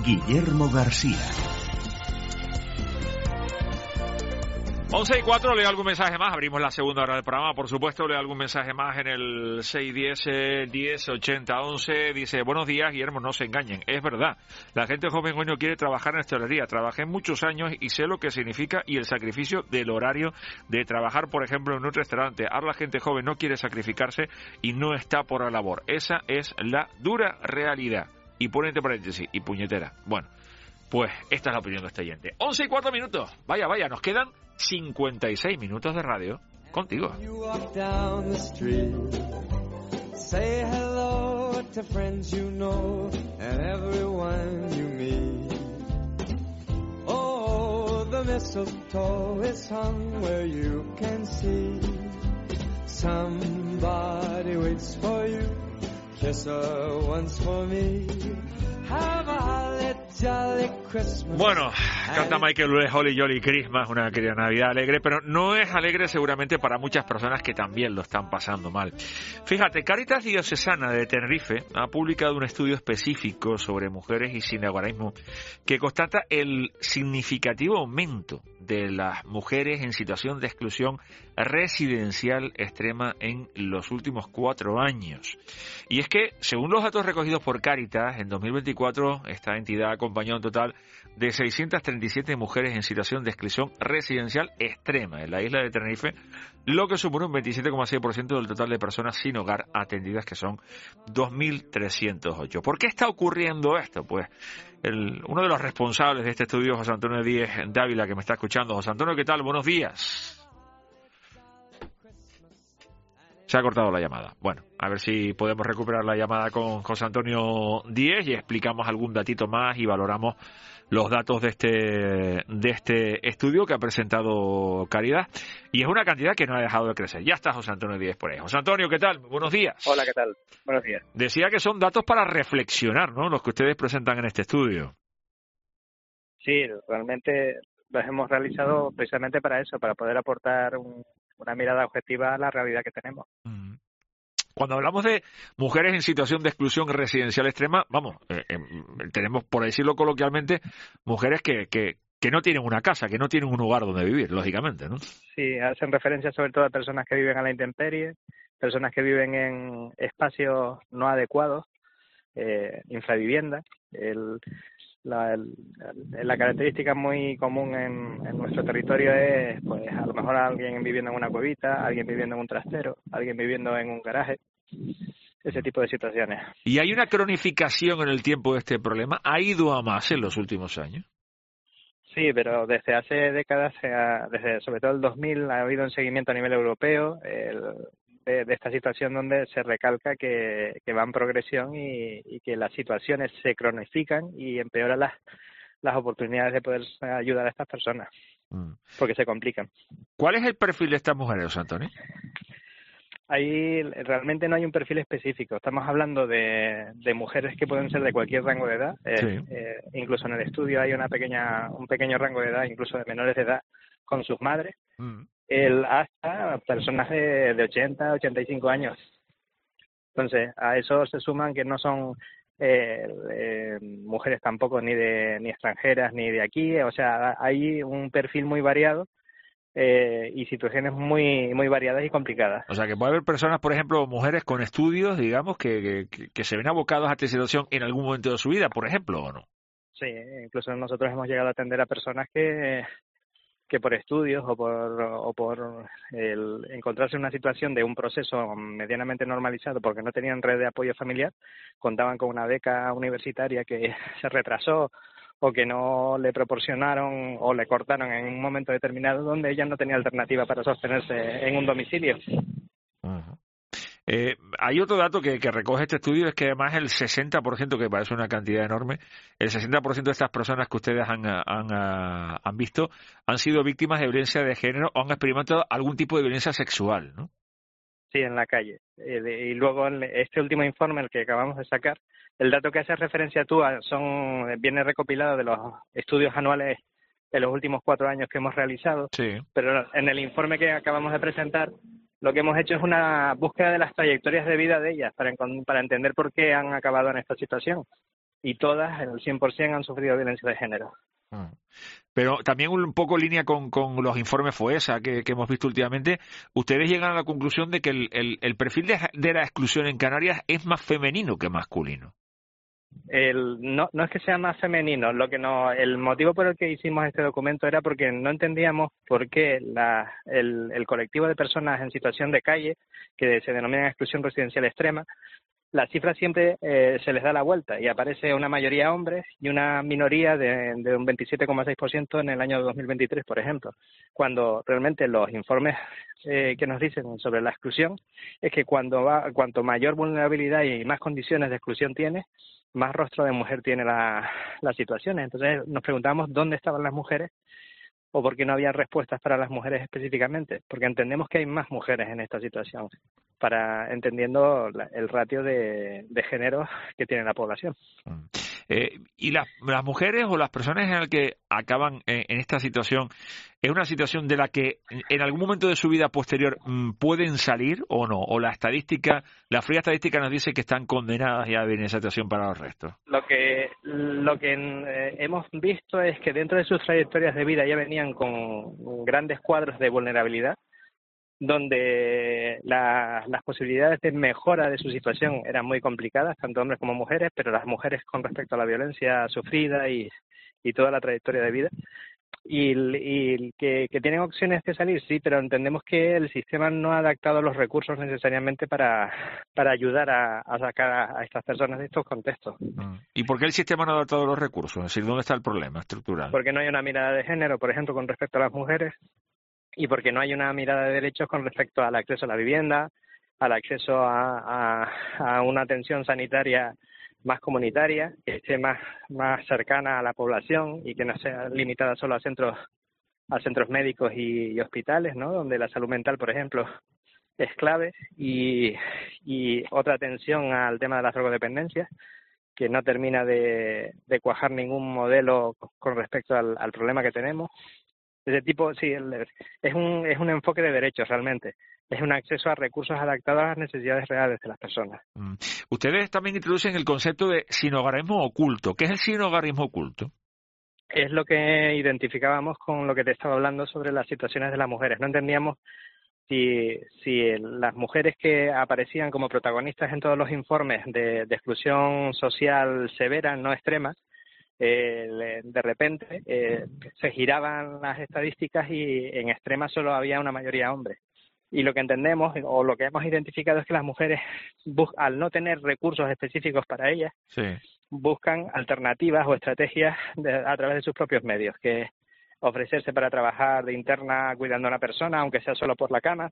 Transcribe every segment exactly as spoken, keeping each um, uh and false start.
Guillermo García. once y cuatro, leo algún mensaje más, abrimos la segunda hora del programa, por supuesto, leo algún mensaje más en el seis uno cero, diez, ochenta, once, dice, buenos días, Guillermo, no se engañen, es verdad, la gente joven hoy no quiere trabajar en hostelería, trabajé muchos años y sé lo que significa y el sacrificio del horario de trabajar, por ejemplo, en un restaurante, ahora la gente joven no quiere sacrificarse y no está por la labor, esa es la dura realidad, y pone entre paréntesis, y puñetera, bueno. Pues esta es la opinión de este oyente. once y cuatro minutos. Vaya, vaya, nos quedan cincuenta y seis minutos de radio contigo. Say hello to friends you know and everyone you meet. Oh, the mistletoe is hung where you can see. Somebody waits for you. Kiss her once for me. Have a holly jolly Christmas. Bueno, canta Michael Bublé, Holly Jolly Christmas, una querida Navidad alegre, pero no es alegre seguramente para muchas personas que también lo están pasando mal. Fíjate, Cáritas Diocesana de Tenerife ha publicado un estudio específico sobre mujeres y sinhogarismo que constata el significativo aumento de las mujeres en situación de exclusión residencial extrema en los últimos cuatro años. Y es que, según los datos recogidos por Cáritas, en dos mil veinticuatro esta entidad acompañó un total de seiscientas treinta y siete mujeres en situación de exclusión residencial extrema en la isla de Tenerife, lo que supone un veintisiete coma seis por ciento del total de personas sin hogar atendidas, que son dos mil trescientos ocho. ¿Por qué está ocurriendo esto? Pues el, uno de los responsables de este estudio, José Antonio Díez Dávila, que me está escuchando. José Antonio, ¿qué tal? Buenos días. Se ha cortado la llamada. Bueno, a ver si podemos recuperar la llamada con José Antonio Díez y explicamos algún datito más y valoramos los datos de este de este estudio que ha presentado Caridad. Y es una cantidad que no ha dejado de crecer. Ya está José Antonio Díez por ahí. José Antonio, ¿qué tal? Buenos días. Hola, ¿qué tal? Buenos días. Decía que son datos para reflexionar, ¿no? Los que ustedes presentan en este estudio. Sí, realmente los hemos realizado precisamente para eso, para poder aportar un una mirada objetiva a la realidad que tenemos. Cuando hablamos de mujeres en situación de exclusión residencial extrema, vamos, eh, eh, tenemos, por decirlo coloquialmente, mujeres que, que, que no tienen una casa, que no tienen un hogar donde vivir, lógicamente, ¿no? Sí, hacen referencia sobre todo a personas que viven a la intemperie, personas que viven en espacios no adecuados, eh, infravivienda. El, La, el, la característica muy común en, en nuestro territorio es, pues, a lo mejor alguien viviendo en una cuevita, alguien viviendo en un trastero, alguien viviendo en un garaje, ese tipo de situaciones. ¿Y hay una cronificación en el tiempo de este problema? ¿Ha ido a más en los últimos años? Sí, pero desde hace décadas, desde sobre todo el dos mil, ha habido un seguimiento a nivel europeo el, de, de esta situación donde se recalca que, que va en progresión y, y que las situaciones se cronifican y empeoran las, las oportunidades de poder ayudar a estas personas, mm. porque se complican. ¿Cuál es el perfil de estas mujeres, José Antonio? Ahí realmente no hay un perfil específico. Estamos hablando de, de mujeres que pueden ser de cualquier rango de edad. Eh, sí. eh, incluso en el estudio hay una pequeña, un pequeño rango de edad, incluso de menores de edad, con sus madres. Mm. El hasta personas de, de ochenta, ochenta y cinco años. Entonces, a eso se suman que no son eh, eh, mujeres tampoco ni de ni extranjeras ni de aquí. O sea, hay un perfil muy variado. Eh, y situaciones muy muy variadas y complicadas. O sea, que puede haber personas, por ejemplo, mujeres con estudios, digamos, que, que, que se ven abocados a esta situación en algún momento de su vida, por ejemplo, ¿o no? Sí, incluso nosotros hemos llegado a atender a personas que que por estudios o por o por el encontrarse en una situación de un proceso medianamente normalizado porque no tenían red de apoyo familiar, contaban con una beca universitaria que se retrasó o que no le proporcionaron o le cortaron en un momento determinado donde ella no tenía alternativa para sostenerse en un domicilio. Uh-huh. Eh, hay otro dato que, que recoge este estudio, es que además el sesenta por ciento, que parece una cantidad enorme, el sesenta por ciento de estas personas que ustedes han, han, han visto han sido víctimas de violencia de género o han experimentado algún tipo de violencia sexual, ¿no? Sí, en la calle. Y luego este último informe, el que acabamos de sacar, el dato que hace referencia tú son viene recopilado de los estudios anuales de los últimos cuatro años que hemos realizado, sí. Pero en el informe que acabamos de presentar lo que hemos hecho es una búsqueda de las trayectorias de vida de ellas para, para entender por qué han acabado en esta situación. y todas, el cien por ciento, han sufrido violencia de género. Pero también un poco en línea con, con los informes FOESA que, que hemos visto últimamente, ustedes llegan a la conclusión de que el, el, el perfil de, de la exclusión en Canarias es más femenino que masculino. El, no, no es que sea más femenino, lo que no, el motivo por el que hicimos este documento era porque no entendíamos por qué la, el, el colectivo de personas en situación de calle, que se denomina exclusión residencial extrema, la cifra siempre eh, se les da la vuelta y aparece una mayoría hombres y una minoría de, de un veintisiete coma seis por ciento en el año dos mil veintitrés, por ejemplo, cuando realmente los informes eh, que nos dicen sobre la exclusión es que cuando va, cuanto mayor vulnerabilidad y más condiciones de exclusión tiene, más rostro de mujer tiene la, las situaciones. Entonces nos preguntamos dónde estaban las mujeres o por qué no había respuestas para las mujeres específicamente, porque entendemos que hay más mujeres en esta situación, para entendiendo la, el ratio de, de género que tiene la población. Eh, ¿Y las, las mujeres o las personas en las que acaban en, en esta situación, es una situación de la que en algún momento de su vida posterior mmm, pueden salir o no? ¿O la estadística, la fría estadística nos dice que están condenadas ya a vivir en esa situación para los restos? Lo que, lo que eh, hemos visto es que dentro de sus trayectorias de vida ya venían con grandes cuadros de vulnerabilidad, donde la, las posibilidades de mejora de su situación eran muy complicadas, tanto hombres como mujeres, pero las mujeres con respecto a la violencia sufrida y, y toda la trayectoria de vida. Y, y que, que tienen opciones de salir, sí, pero entendemos que el sistema no ha adaptado los recursos necesariamente para, para ayudar a, a sacar a, a estas personas de estos contextos. ¿Y por qué el sistema no ha adaptado los recursos? Es decir, ¿dónde está el problema estructural? Porque no hay una mirada de género, por ejemplo, con respecto a las mujeres, y porque no hay una mirada de derechos con respecto al acceso a la vivienda, al acceso a, a, a una atención sanitaria más comunitaria, que esté más, más cercana a la población y que no sea limitada solo a centros, a centros médicos y, y hospitales, ¿no? Donde la salud mental, por ejemplo, es clave, y, y otra atención al tema de las drogodependencias, que no termina de, de cuajar ningún modelo con respecto al, al problema que tenemos. Ese tipo, sí, el, es un es un enfoque de derechos realmente. Es un acceso a recursos adaptados a las necesidades reales de las personas. Mm. Ustedes también introducen el concepto de sinhogarismo oculto. ¿Qué es el sinhogarismo oculto? Es lo que identificábamos con lo que te estaba hablando sobre las situaciones de las mujeres. No entendíamos si, si las mujeres que aparecían como protagonistas en todos los informes de, de exclusión social severa, no extrema, Eh, de repente eh, se giraban las estadísticas y en extrema solo había una mayoría hombre. Y lo que entendemos o lo que hemos identificado es que las mujeres, bus- al no tener recursos específicos para ellas, sí. buscan alternativas o estrategias de, a través de sus propios medios, que es ofrecerse para trabajar de interna cuidando a una persona, aunque sea solo por la cama,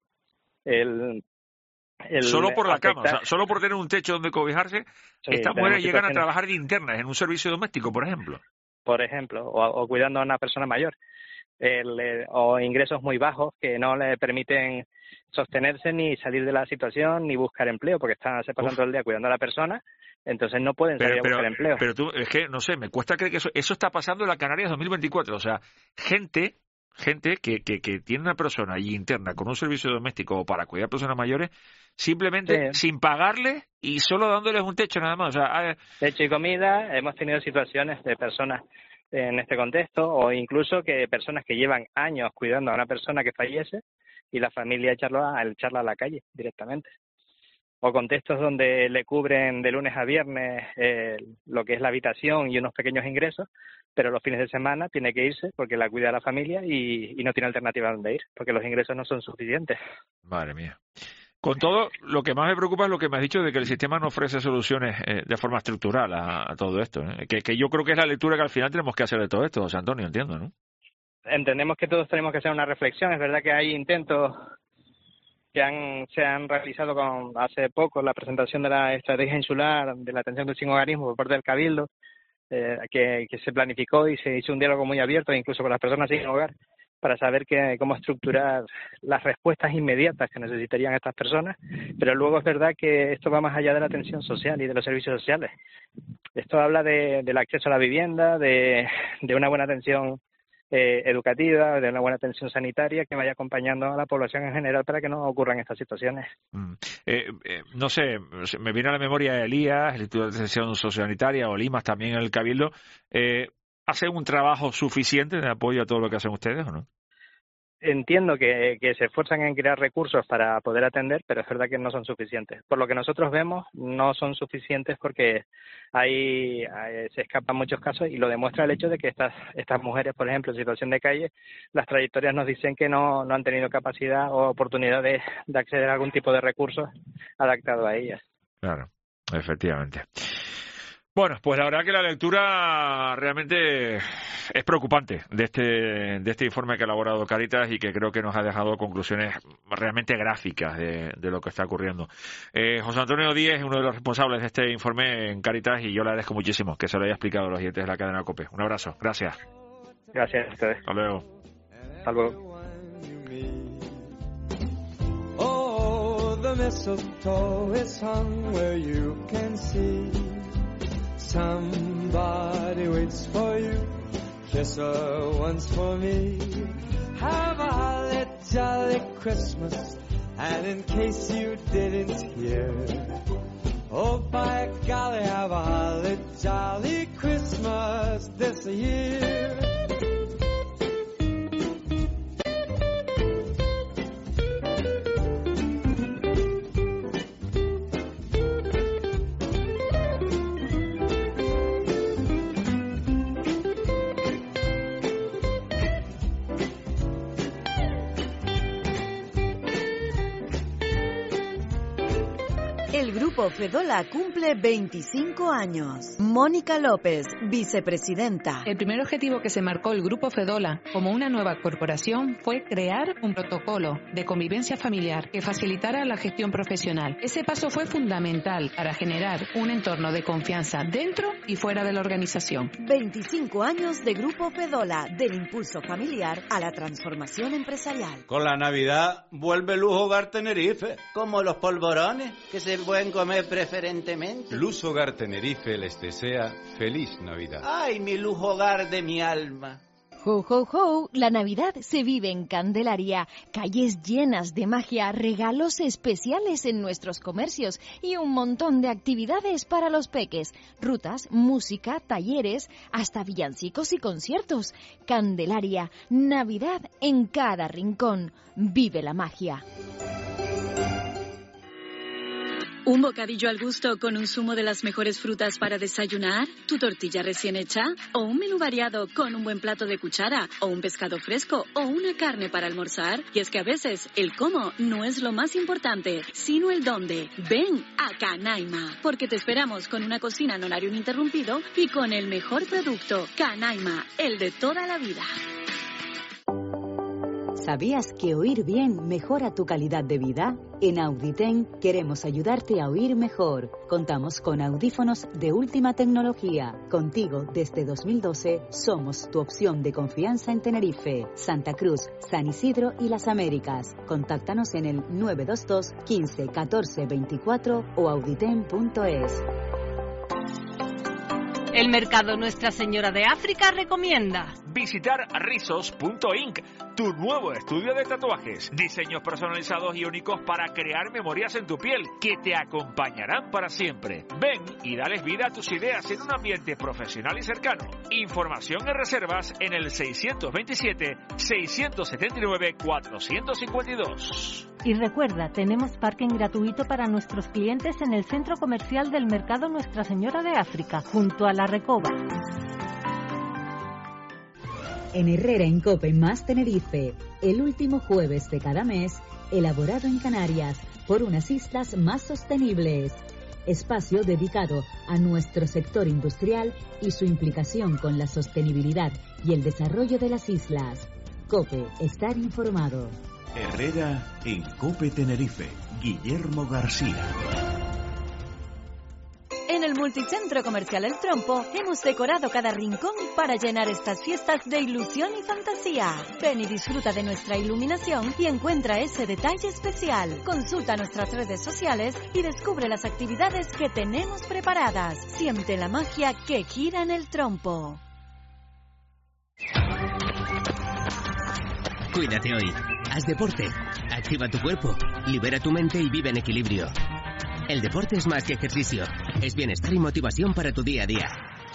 el El solo por la afectar... cama, o sea, solo por tener un techo donde cobijarse, sí, estas mujeres llegan a trabajar de internas en un servicio doméstico, por ejemplo. Por ejemplo, o, o cuidando a una persona mayor. El, eh, o ingresos muy bajos que no le permiten sostenerse ni salir de la situación ni buscar empleo, porque están se pasan Uf. todo el día cuidando a la persona, entonces no pueden salir pero, a buscar pero, empleo. Pero tú, es que, no sé, me cuesta creer que eso, eso está pasando en la Canarias dos mil veinticuatro, o sea, gente... gente que, que, que tiene una persona allí interna con un servicio doméstico o para cuidar a personas mayores, simplemente sí. sin pagarle y solo dándoles un techo nada más. O sea, techo y comida. Hemos tenido situaciones de personas en este contexto, o incluso que personas que llevan años cuidando a una persona que fallece y la familia echarla, echarla a la calle directamente. O contextos donde le cubren de lunes a viernes eh, lo que es la habitación y unos pequeños ingresos, pero los fines de semana tiene que irse porque la cuida la familia y, y no tiene alternativa a dónde ir, porque los ingresos no son suficientes. Madre mía. Con todo, lo que más me preocupa es lo que me has dicho de que el sistema no ofrece soluciones eh, de forma estructural a, a todo esto, ¿eh? que, que yo creo que es la lectura que al final tenemos que hacer de todo esto, José Antonio, entiendo, ¿no? Entendemos que todos tenemos que hacer una reflexión. Es verdad que hay intentos que han, se han realizado con, hace poco, la presentación de la estrategia insular de la atención del sinhogarismo por parte del Cabildo, eh, que, que se planificó y se hizo un diálogo muy abierto, incluso con las personas sin hogar, para saber que, cómo estructurar las respuestas inmediatas que necesitarían estas personas, pero luego es verdad que esto va más allá de la atención social y de los servicios sociales. Esto habla de, del acceso a la vivienda, de, de una buena atención eh, educativa, de una buena atención sanitaria que vaya acompañando a la población en general para que no ocurran estas situaciones. Mm. Eh, eh, no sé, me viene a la memoria Elías, el Instituto de Atención Sociosanitaria, o Limas también en el Cabildo. Eh, ¿Hacen un trabajo suficiente de apoyo a todo lo que hacen ustedes o no? Entiendo que, que se esfuerzan en crear recursos para poder atender, pero es verdad que no son suficientes. Por lo que nosotros vemos, no son suficientes porque hay, hay se escapan muchos casos y lo demuestra el hecho de que estas estas mujeres, por ejemplo, en situación de calle, las trayectorias nos dicen que no, no han tenido capacidad o oportunidad de, de acceder a algún tipo de recursos adaptado a ellas. Claro, efectivamente. Bueno, pues la verdad que la lectura realmente es preocupante de este de este informe que ha elaborado Cáritas y que creo que nos ha dejado conclusiones realmente gráficas de, de lo que está ocurriendo. Eh, José Antonio Díez es uno de los responsables de este informe en Cáritas y yo le agradezco muchísimo que se lo haya explicado a los oyentes de la cadena COPE. Un abrazo, gracias. Gracias a ustedes. Hasta luego. Hasta luego. Oh, the mistletoe is hung where you can see. Somebody waits for you. Kiss her once for me. Have a holly jolly Christmas. And in case you didn't hear, oh by golly, have a holly jolly Christmas this year. El Grupo Fedola cumple veinticinco años. Mónica López, vicepresidenta. El primer objetivo que se marcó el Grupo Fedola como una nueva corporación fue crear un protocolo de convivencia familiar que facilitara la gestión profesional. Ese paso fue fundamental para generar un entorno de confianza dentro y fuera de la organización. veinticinco años de Grupo Fedola, del impulso familiar a la transformación empresarial. Con la Navidad vuelve Luz Hogar Tenerife. Como los polvorones que se pueden comer preferentemente. Luz Hogar Tenerife les desea feliz Navidad. Ay, mi Luz Hogar de mi alma. Ho, ho, ho, la Navidad se vive en Candelaria, calles llenas de magia, regalos especiales en nuestros comercios y un montón de actividades para los peques, rutas, música, talleres, hasta villancicos y conciertos. Candelaria, Navidad en cada rincón, vive la magia. ¿Un bocadillo al gusto con un zumo de las mejores frutas para desayunar? ¿Tu tortilla recién hecha? ¿O un menú variado con un buen plato de cuchara? ¿O un pescado fresco? ¿O una carne para almorzar? Y es que a veces el cómo no es lo más importante, sino el dónde. Ven a Canaima, porque te esperamos con una cocina en horario ininterrumpido y con el mejor producto. Canaima, el de toda la vida. ¿Sabías que oír bien mejora tu calidad de vida? En Auditen queremos ayudarte a oír mejor. Contamos con audífonos de última tecnología. Contigo desde dos mil doce somos tu opción de confianza en Tenerife, Santa Cruz, San Isidro y las Américas. Contáctanos en el nueve dos dos, quince, catorce, veinticuatro o auditen punto es. El Mercado Nuestra Señora de África recomienda visitar rizos punto inc, tu nuevo estudio de tatuajes. Diseños personalizados y únicos para crear memorias en tu piel que te acompañarán para siempre. Ven y dales vida a tus ideas en un ambiente profesional y cercano. Información y reservas en el seiscientos veintisiete, seiscientos setenta y nueve, cuatrocientos cincuenta y dos. Y recuerda, tenemos parking gratuito para nuestros clientes en el centro comercial del Mercado Nuestra Señora de África, junto a la Recoba. En Herrera en Cope más Tenerife, el último jueves de cada mes, elaborado en Canarias por unas islas más sostenibles. Espacio dedicado a nuestro sector industrial y su implicación con la sostenibilidad y el desarrollo de las islas. Cope, estar informado. Herrera en Cope Tenerife, Guillermo García. En el Multicentro Comercial El Trompo hemos decorado cada rincón para llenar estas fiestas de ilusión y fantasía. Ven y disfruta de nuestra iluminación y encuentra ese detalle especial. Consulta nuestras redes sociales y descubre las actividades que tenemos preparadas. Siente la magia que gira en El Trompo. Cuídate hoy. Haz deporte. Activa tu cuerpo. Libera tu mente y vive en equilibrio. El deporte es más que ejercicio. Es bienestar y motivación para tu día a día.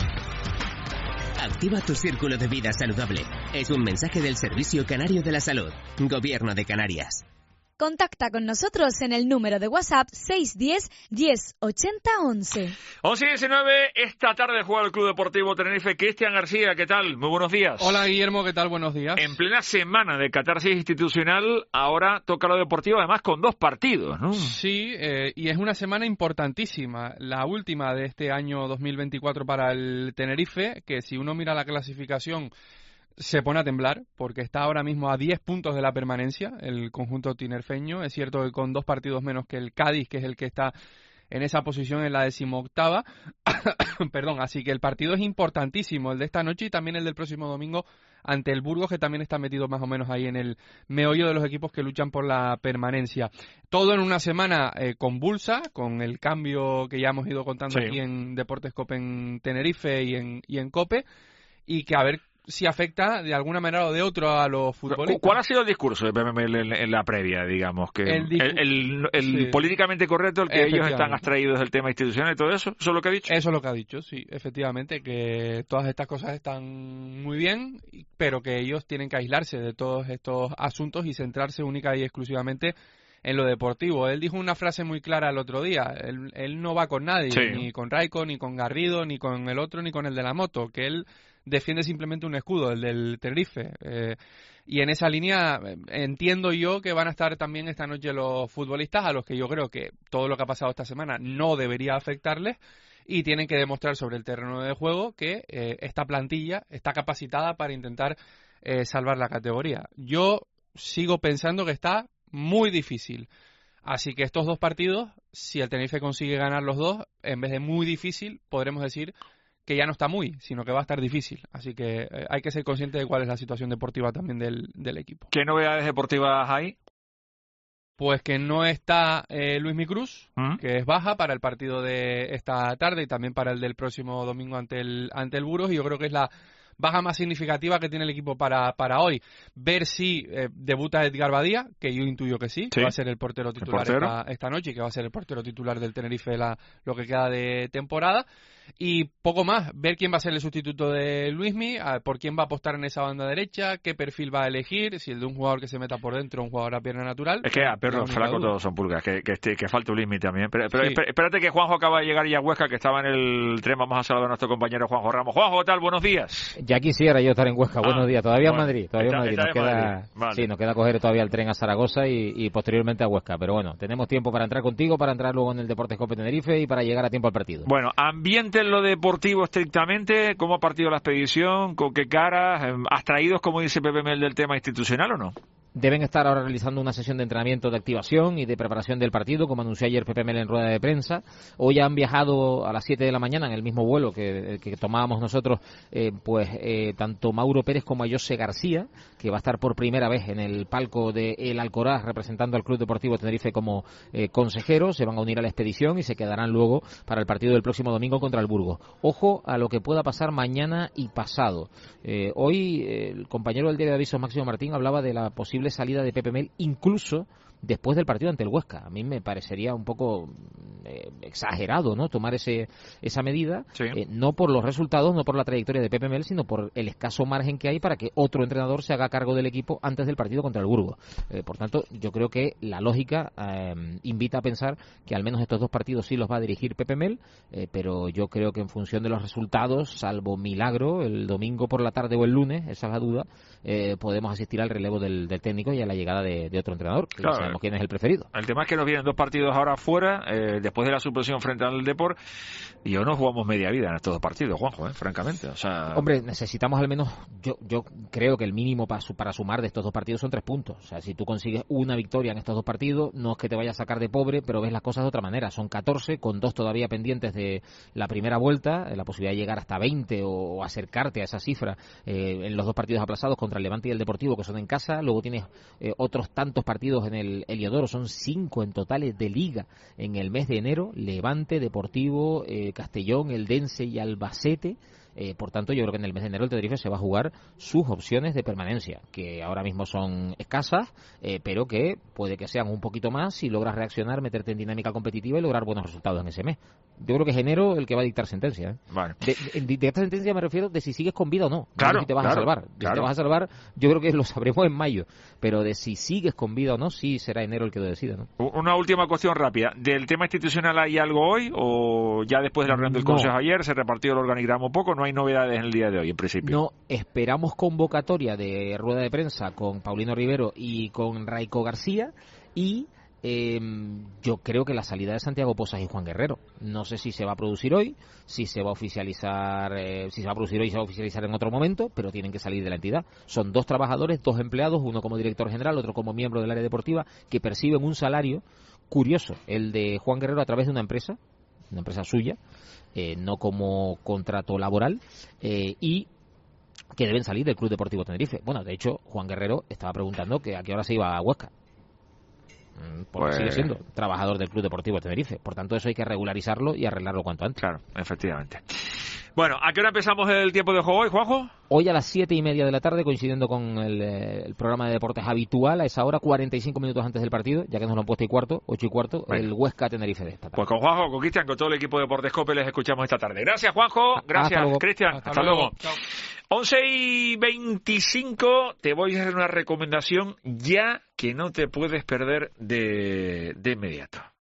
Activa tu círculo de vida saludable. Es un mensaje del Servicio Canario de la Salud. Gobierno de Canarias. Contacta con nosotros en el número de WhatsApp seis uno cero, diez, ochenta, once. once y diecinueve, esta tarde juega el Club Deportivo Tenerife. Cristian García, ¿qué tal? Muy buenos días. Hola, Guillermo, ¿qué tal? Buenos días. En plena semana de catarsis institucional, ahora toca lo deportivo, además con dos partidos, ¿no? Sí, eh, y es una semana importantísima, la última de este año dos mil veinticuatro para el Tenerife, que si uno mira la clasificación se pone a temblar, porque está ahora mismo a diez puntos de la permanencia el conjunto tinerfeño. Es cierto que con dos partidos menos que el Cádiz, que es el que está en esa posición en la decimoctava. Perdón, así que el partido es importantísimo, el de esta noche y también el del próximo domingo ante el Burgos, que también está metido más o menos ahí en el meollo de los equipos que luchan por la permanencia. Todo en una semana eh, convulsa, con el cambio que ya hemos ido contando sí. aquí en Deportes Cope en Tenerife y en, y en Cope, y que a ver si afecta de alguna manera o de otra a los futbolistas. ¿Cuál ha sido el discurso de P M L en, en la previa, digamos? que El, discur- el, el, el sí. políticamente correcto, el que ellos están abstraídos del tema institucional y todo eso, ¿eso es lo que ha dicho? Eso es lo que ha dicho, sí, efectivamente, que todas estas cosas están muy bien, pero que ellos tienen que aislarse de todos estos asuntos y centrarse única y exclusivamente en lo deportivo. Él dijo una frase muy clara el otro día, él, él no va con nadie, sí. ni con Raico, ni con Garrido, ni con el otro, ni con el de la moto, que él defiende simplemente un escudo, el del Tenerife. Eh, y en esa línea eh, entiendo yo que van a estar también esta noche los futbolistas, a los que yo creo que todo lo que ha pasado esta semana no debería afectarles, y tienen que demostrar sobre el terreno de juego que eh, esta plantilla está capacitada para intentar eh, salvar la categoría. Yo sigo pensando que está muy difícil. Así que estos dos partidos, si el Tenerife consigue ganar los dos, en vez de muy difícil, podremos decir que ya no está muy, sino que va a estar difícil. Así que eh, hay que ser consciente de cuál es la situación deportiva también del, del equipo. ¿Qué novedades deportivas hay? Pues que no está eh, Luismi Cruz, ¿Mm? que es baja para el partido de esta tarde y también para el del próximo domingo ante el, ante el Burgos, y yo creo que es la baja más significativa que tiene el equipo para, para hoy. Ver si eh, debuta Edgar Badía, que yo intuyo que sí, sí. que va a ser el portero titular ¿El portero? Esta, esta noche y que va a ser el portero titular del Tenerife la, lo que queda de temporada. Y poco más, ver quién va a ser el sustituto de Luismi, por quién va a apostar en esa banda derecha, qué perfil va a elegir, si el de un jugador que se meta por dentro o un jugador a pierna natural. Es que a perro flaco todos son pulgas, que, que, que, que falta Luismi también. Pero, pero sí. espérate que Juanjo acaba de llegar ya a Huesca, que estaba en el tren. Vamos a saludar a nuestro compañero Juanjo Ramos. Juanjo, ¿qué tal? Buenos días. Ya quisiera yo estar en Huesca. Ah, Buenos días. Todavía bueno, en Madrid. Todavía está, en Madrid. Nos queda, Madrid. Vale. Sí, nos queda coger todavía el tren a Zaragoza y, y posteriormente a Huesca. Pero bueno, tenemos tiempo para entrar contigo, para entrar luego en el Deportes Cope Tenerife y para llegar a tiempo al partido. Bueno, ambiente en lo deportivo estrictamente, ¿cómo ha partido la expedición? ¿Con qué caras? ¿Abstraídos, como dice Pepe Mel, del tema institucional o no? Deben estar ahora realizando una sesión de entrenamiento de activación y de preparación del partido, como anunció ayer Pepe Mel en rueda de prensa. Hoy han viajado a las siete de la mañana en el mismo vuelo que, que tomábamos nosotros, eh, pues eh, tanto Mauro Pérez como José García, que va a estar por primera vez en el palco de El Alcoraz representando al Club Deportivo Tenerife como eh, consejero. Se van a unir a la expedición y se quedarán luego para el partido del próximo domingo contra el Burgos. Ojo a lo que pueda pasar mañana y pasado. Eh, hoy eh, el compañero del diario de avisos, Máximo Martín, hablaba de la posible salida de Pepe Mel incluso después del partido ante el Huesca. A mí me parecería un poco eh, exagerado, ¿no?, tomar ese esa medida, sí. eh, no por los resultados, no por la trayectoria de Pepe Mel, sino por el escaso margen que hay para que otro entrenador se haga cargo del equipo antes del partido contra el Burgos. Eh, por tanto, yo creo que la lógica eh, invita a pensar que al menos estos dos partidos sí los va a dirigir Pepe Mel, eh, pero yo creo que en función de los resultados, salvo milagro, el domingo por la tarde o el lunes, esa es la duda, eh, podemos asistir al relevo del, del técnico y a la llegada de, de otro entrenador, que claro, sabemos quién es el preferido. El tema es que nos vienen dos partidos ahora fuera, eh, después de la suspensión frente al Depor, y hoy no jugamos media vida en estos dos partidos, Juanjo, eh, francamente. O sea... Hombre, necesitamos al menos, yo yo creo que el mínimo para, para sumar de estos dos partidos son tres puntos. O sea, si tú consigues una victoria en estos dos partidos, no es que te vaya a sacar de pobre, pero ves las cosas de otra manera. Son catorce, con dos todavía pendientes de la primera vuelta, la posibilidad de llegar hasta veinte o, o acercarte a esa cifra eh, en los dos partidos aplazados contra el Levante y el Deportivo, que son en casa. Luego tienes eh, otros tantos partidos en el Heliodoro, son cinco en totales de liga en el mes de enero: Levante, Deportivo, eh, Castellón, Eldense y Albacete. Eh, por tanto, yo creo que en el mes de enero el Tenerife se va a jugar sus opciones de permanencia, que ahora mismo son escasas, eh, pero que puede que sean un poquito más si logras reaccionar, meterte en dinámica competitiva y lograr buenos resultados en ese mes. Yo creo que es enero el que va a dictar sentencia. ¿eh? Vale. De, de, de esta sentencia me refiero de si sigues con vida o no. Claro, no si te vas claro, a salvar. Si claro. te vas a salvar, yo creo que lo sabremos en mayo. Pero de si sigues con vida o no, sí será enero el que lo decida, ¿no? Una última cuestión rápida. ¿Del tema institucional hay algo hoy o ya después de la reunión del No. Consejo ayer se repartió el organigrama un poco? No hay novedades en el día de hoy, en principio. No, esperamos convocatoria de rueda de prensa con Paulino Rivero y con Raico García y eh, yo creo que la salida de Santiago Posas y Juan Guerrero. No sé si se va a producir hoy, si se va a oficializar, eh, si se va a producir hoy y se va a oficializar en otro momento, pero tienen que salir de la entidad. Son dos trabajadores, dos empleados, uno como director general, otro como miembro del área deportiva, que perciben un salario curioso, el de Juan Guerrero a través de una empresa, una empresa suya, eh, no como contrato laboral, eh, y que deben salir del Club Deportivo Tenerife. Bueno, de hecho, Juan Guerrero estaba preguntando que a qué hora se iba a Huesca. Porque Pues... sigue siendo trabajador del Club Deportivo Tenerife. Por tanto, eso hay que regularizarlo y arreglarlo cuanto antes. Claro, efectivamente. Bueno, ¿a qué hora empezamos el tiempo de juego hoy, Juanjo? Hoy a las siete y media de la tarde, coincidiendo con el, el programa de deportes habitual, a esa hora, cuarenta y cinco minutos antes del partido, ya que nos lo han puesto y cuarto, ocho y cuarto, bueno. El Huesca Tenerife de esta tarde. Pues con Juanjo, con Cristian, con todo el equipo de Deportes Cope les escuchamos esta tarde. Gracias, Juanjo. Gracias, Cristian. Hasta, Hasta luego. luego. once y veinticinco, te voy a hacer una recomendación ya que no te puedes perder de, de inmediato.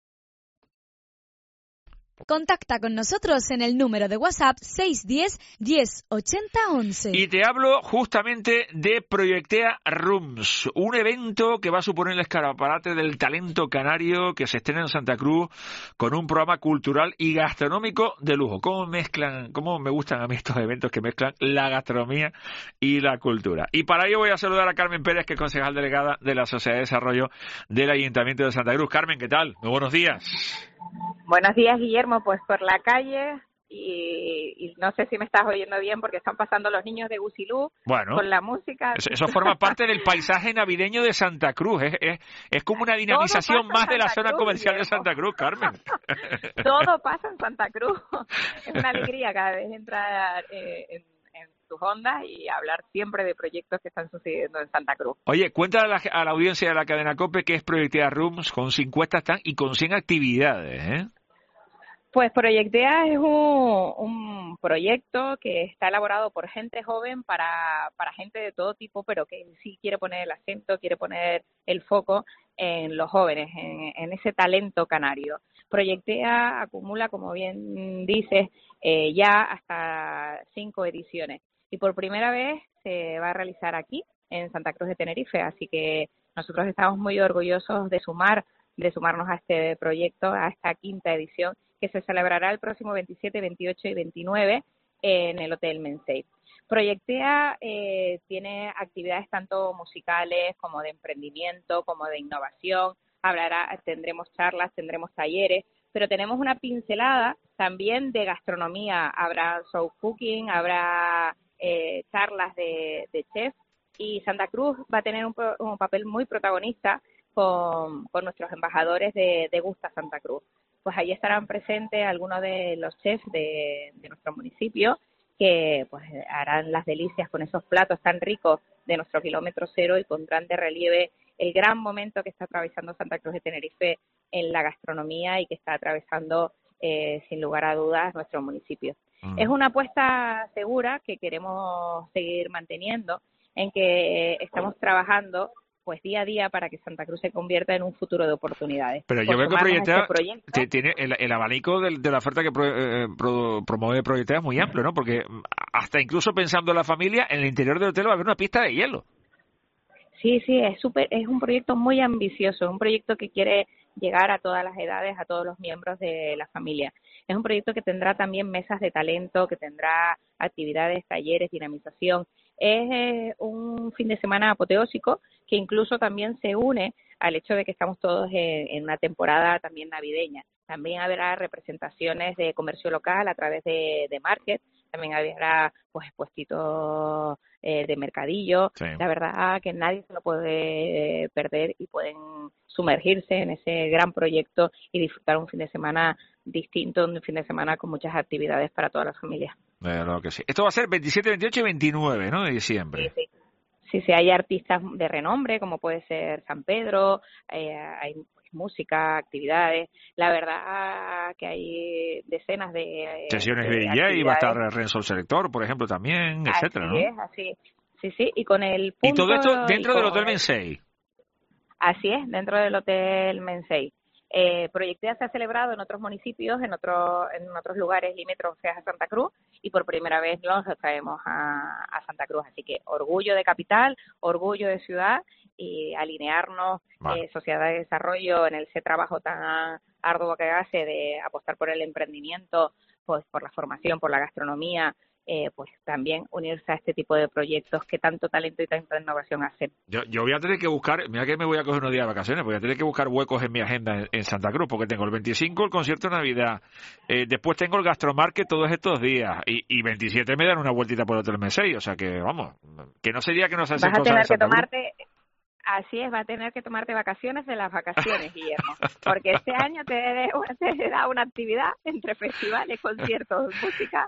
Contacta con nosotros en el número de WhatsApp seis uno cero, diez, ochenta, once. Y te hablo justamente de Proyectea Rooms, un evento que va a suponer el escaparate del talento canario que se estrena en Santa Cruz con un programa cultural y gastronómico de lujo. ¿Cómo mezclan, cómo me gustan a mí estos eventos que mezclan la gastronomía y la cultura? Y para ello voy a saludar a Carmen Pérez, que es concejal delegada de la Sociedad de Desarrollo del Ayuntamiento de Santa Cruz. Carmen, ¿qué tal? Muy buenos días. Buenos días, Guillermo. Pues por la calle y, y no sé si me estás oyendo bien porque están pasando los niños de Gusilú bueno, con la música. Eso, eso forma parte del paisaje navideño de Santa Cruz. Es, es, es como una dinamización más de la zona Cruz, comercial Guillermo. de Santa Cruz, Carmen. Todo pasa en Santa Cruz. Es una alegría cada vez entrar eh, en, en tus ondas y hablar siempre de proyectos que están sucediendo en Santa Cruz. Oye, cuéntale a la, a la audiencia de la cadena COPE que es Proyectea Rooms con cincuenta stands y con cien actividades, ¿eh? Pues Proyectea es un, un proyecto que está elaborado por gente joven para, para gente de todo tipo, pero que sí quiere poner el acento, quiere poner el foco en los jóvenes, en, en ese talento canario. Proyectea acumula, como bien dices, eh, ya hasta cinco ediciones. Y por primera vez se va a realizar aquí, en Santa Cruz de Tenerife. Así que nosotros estamos muy orgullosos de sumar, de sumarnos a este proyecto, a esta quinta edición, que se celebrará el próximo veintisiete, veintiocho y veintinueve en el Hotel Mensei. Proyectea eh, tiene actividades tanto musicales como de emprendimiento, como de innovación. Hablará, tendremos charlas, tendremos talleres, pero tenemos una pincelada también de gastronomía. Habrá show cooking, habrá eh, charlas de, de chef, y Santa Cruz va a tener un, un papel muy protagonista con, con nuestros embajadores de, de Gusta Santa Cruz. Pues ahí estarán presentes algunos de los chefs de, de nuestro municipio que pues harán las delicias con esos platos tan ricos de nuestro kilómetro cero y pondrán de relieve el gran momento que está atravesando Santa Cruz de Tenerife en la gastronomía y que está atravesando eh, sin lugar a dudas nuestro municipio. Mm. Es una apuesta segura que queremos seguir manteniendo, en que estamos trabajando pues día a día para que Santa Cruz se convierta en un futuro de oportunidades. Pero yo veo que Proyectea este tiene el, el abanico de, de la oferta que pro, eh, pro, promueve Proyectea es muy amplio, ¿no? Porque hasta incluso pensando en la familia, en el interior del hotel va a haber una pista de hielo. Sí, sí, es súper, es un proyecto muy ambicioso, un proyecto que quiere llegar a todas las edades, a todos los miembros de la familia. Es un proyecto que tendrá también mesas de talento, que tendrá actividades, talleres, dinamización. Es eh, un fin de semana apoteósico que incluso también se une al hecho de que estamos todos en, en una temporada también navideña. También habrá representaciones de comercio local a través de, de market, también habrá pues puestitos eh, de mercadillo. Sí. La verdad que nadie se lo puede perder y pueden sumergirse en ese gran proyecto y disfrutar un fin de semana distinto, un fin de semana con muchas actividades para toda la familia. Claro que sí. Esto va a ser veintisiete, veintiocho y veintinueve, ¿no? De diciembre. Sí, sí. Sí, sí, hay artistas de renombre, como puede ser San Pedro, eh, hay pues, música, actividades. La verdad que hay decenas de... Sesiones de de D J, va a estar Rensol Selector, por ejemplo, también, etcétera, ¿no? Así es, así. Sí, sí, y con el punto... Y todo esto dentro del Hotel el... Mensei. Así es, dentro del Hotel Mensei. Eh, Proyectea se ha celebrado en otros municipios, en, otro, en otros lugares limítrofes a Santa Cruz, y por primera vez nos traemos a, a Santa Cruz. Así que orgullo de capital, orgullo de ciudad, y alinearnos, vale. eh, Sociedad de Desarrollo, en ese trabajo tan arduo que hace de apostar por el emprendimiento, pues por la formación, por la gastronomía, Eh, pues también unirse a este tipo de proyectos que tanto talento y tanta innovación hacen. Yo, yo voy a tener que buscar, mira que me voy a coger unos días de vacaciones, voy a tener que buscar huecos en mi agenda en, en Santa Cruz, porque tengo el veinticinco el concierto de Navidad, eh, después tengo el Gastromarket todos estos días, y, y veintisiete me dan una vueltita por el Hotel Mensei, o sea que, vamos, que no sería que nos hacen cosas cosas en Santa Cruz. Vas a tener que tomarte... Así es, va a tener que tomarte vacaciones de las vacaciones, Guillermo, porque este año te, te da una actividad entre festivales, conciertos, música.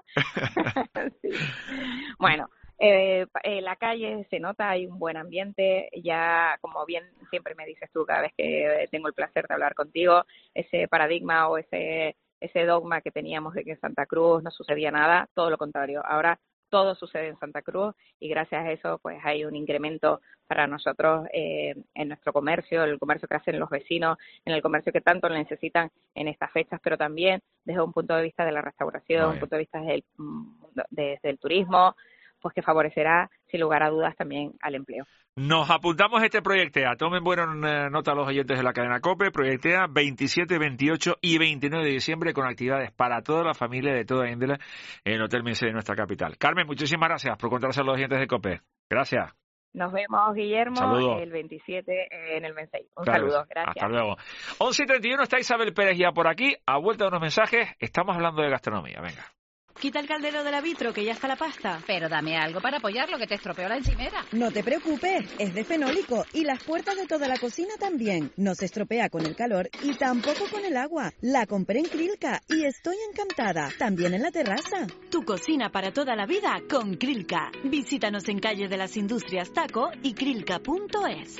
Sí. Bueno, eh, en la calle se nota, hay un buen ambiente, ya como bien siempre me dices tú cada vez que tengo el placer de hablar contigo, ese paradigma o ese, ese dogma que teníamos de que en Santa Cruz no sucedía nada, todo lo contrario, ahora todo sucede en Santa Cruz y gracias a eso pues hay un incremento para nosotros eh, en nuestro comercio, el comercio que hacen los vecinos, en el comercio que tanto lo necesitan en estas fechas, pero también desde un punto de vista de la restauración, un punto de vista desde el, desde el turismo, pues que favorecerá sin lugar a dudas también al empleo. Nos apuntamos a este Proyectea. Tomen buena nota los oyentes de la cadena COPE. Proyectea veintisiete, veintiocho y veintinueve de diciembre con actividades para toda la familia de toda índole en el Hotel Mensei de nuestra capital. Carmen, muchísimas gracias por contarse a los oyentes de COPE. Gracias. Nos vemos, Guillermo, saludo. El veintisiete en el Mensei. Un claro, saludo, gracias. Hasta luego. once y treinta y uno está Isabel Pérez ya por aquí. A vuelta de unos mensajes, estamos hablando de gastronomía. Venga. Quita el caldero de la vitro, que ya está la pasta. Pero dame algo para apoyarlo, que te estropeó la encimera. No te preocupes, es de fenólico y las puertas de toda la cocina también. No se estropea con el calor y tampoco con el agua. La compré en Krilka y estoy encantada. También en la terraza. Tu cocina para toda la vida con Krilka. Visítanos en Calle de las Industrias Taco y krilka punto es.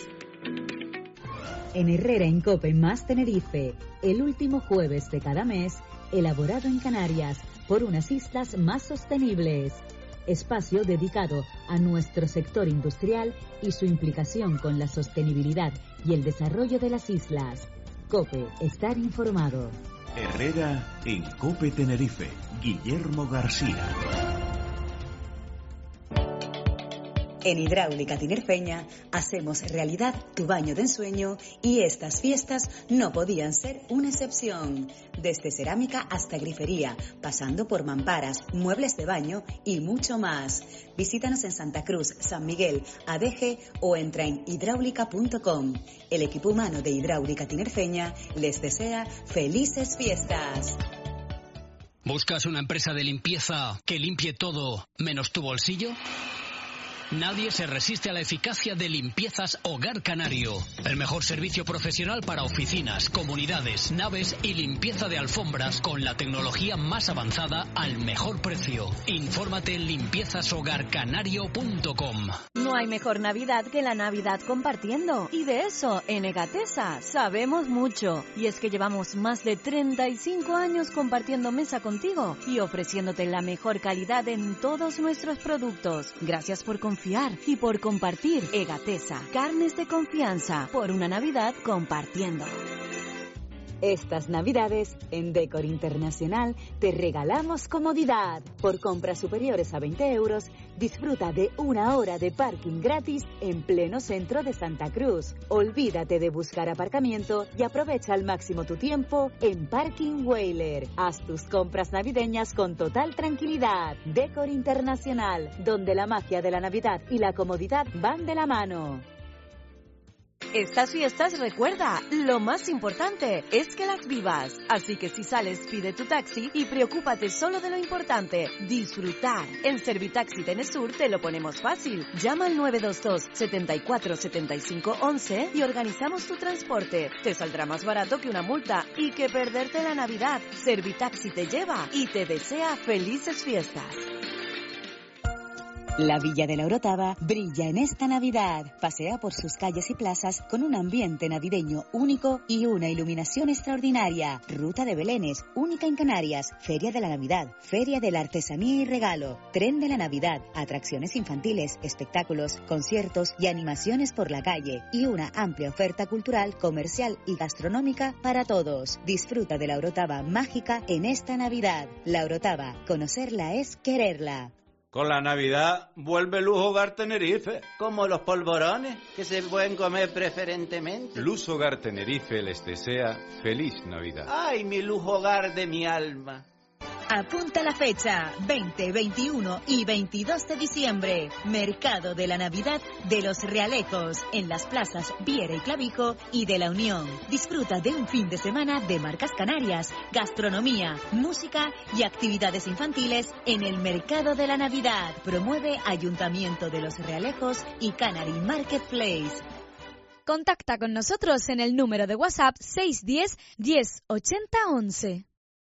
En Herrera en Cope más Tenerife, el último jueves de cada mes, elaborado en Canarias por unas islas más sostenibles. Espacio dedicado a nuestro sector industrial y su implicación con la sostenibilidad y el desarrollo de las islas. COPE, estar informado. Herrera en Cope Tenerife. Guillermo García. En Hidráulica Tinerfeña hacemos realidad tu baño de ensueño y estas fiestas no podían ser una excepción. Desde cerámica hasta grifería, pasando por mamparas, muebles de baño y mucho más. Visítanos en Santa Cruz, San Miguel, Adeje o entra en hidráulica punto com. El equipo humano de Hidráulica Tinerfeña les desea felices fiestas. ¿Buscas una empresa de limpieza que limpie todo menos tu bolsillo? Nadie se resiste a la eficacia de Limpiezas Hogar Canario. El mejor servicio profesional para oficinas, comunidades, naves y limpieza de alfombras con la tecnología más avanzada al mejor precio. Infórmate en limpiezas hogar canario punto com. No hay mejor Navidad que la Navidad compartiendo. Y de eso, en Egatesa, sabemos mucho. Y es que llevamos más de treinta y cinco años compartiendo mesa contigo y ofreciéndote la mejor calidad en todos nuestros productos. Gracias por confiar y por compartir. Egatesa, carnes de confianza, por una Navidad compartiendo. Estas Navidades, en Decor Internacional, te regalamos comodidad. Por compras superiores a veinte euros, disfruta de una hora de parking gratis en pleno centro de Santa Cruz. Olvídate de buscar aparcamiento y aprovecha al máximo tu tiempo en Parking Whaler. Haz tus compras navideñas con total tranquilidad. Decor Internacional, donde la magia de la Navidad y la comodidad van de la mano. Estas fiestas, recuerda, lo más importante es que las vivas. Así que si sales, pide tu taxi y preocúpate solo de lo importante, disfrutar. En Servitaxi Tenesur te lo ponemos fácil. Llama al nueve dos dos, setenta y cuatro, setenta y cinco, once y organizamos tu transporte. Te saldrá más barato que una multa y que perderte la Navidad. Servitaxi te lleva y te desea felices fiestas. La Villa de la Orotava brilla en esta Navidad. Pasea por sus calles y plazas con un ambiente navideño único y una iluminación extraordinaria. Ruta de Belénes, única en Canarias. Feria de la Navidad, Feria de la Artesanía y Regalo, Tren de la Navidad, atracciones infantiles, espectáculos, conciertos y animaciones por la calle. Y una amplia oferta cultural, comercial y gastronómica para todos. Disfruta de la Orotava mágica en esta Navidad. La Orotava, conocerla es quererla. Con la Navidad vuelve Luz Hogar Tenerife. Como los polvorones que se pueden comer preferentemente. Luz Hogar Tenerife les desea feliz Navidad. Ay, mi Luz Hogar de mi alma. Apunta la fecha, veinte, veintiuno y veintidós de diciembre. Mercado de la Navidad de Los Realejos, en las plazas Viera y Clavijo y de La Unión. Disfruta de un fin de semana de marcas canarias, gastronomía, música y actividades infantiles en el Mercado de la Navidad. Promueve Ayuntamiento de Los Realejos y Canary Marketplace. Contacta con nosotros en el número de WhatsApp seis uno cero, diez, ochenta, once.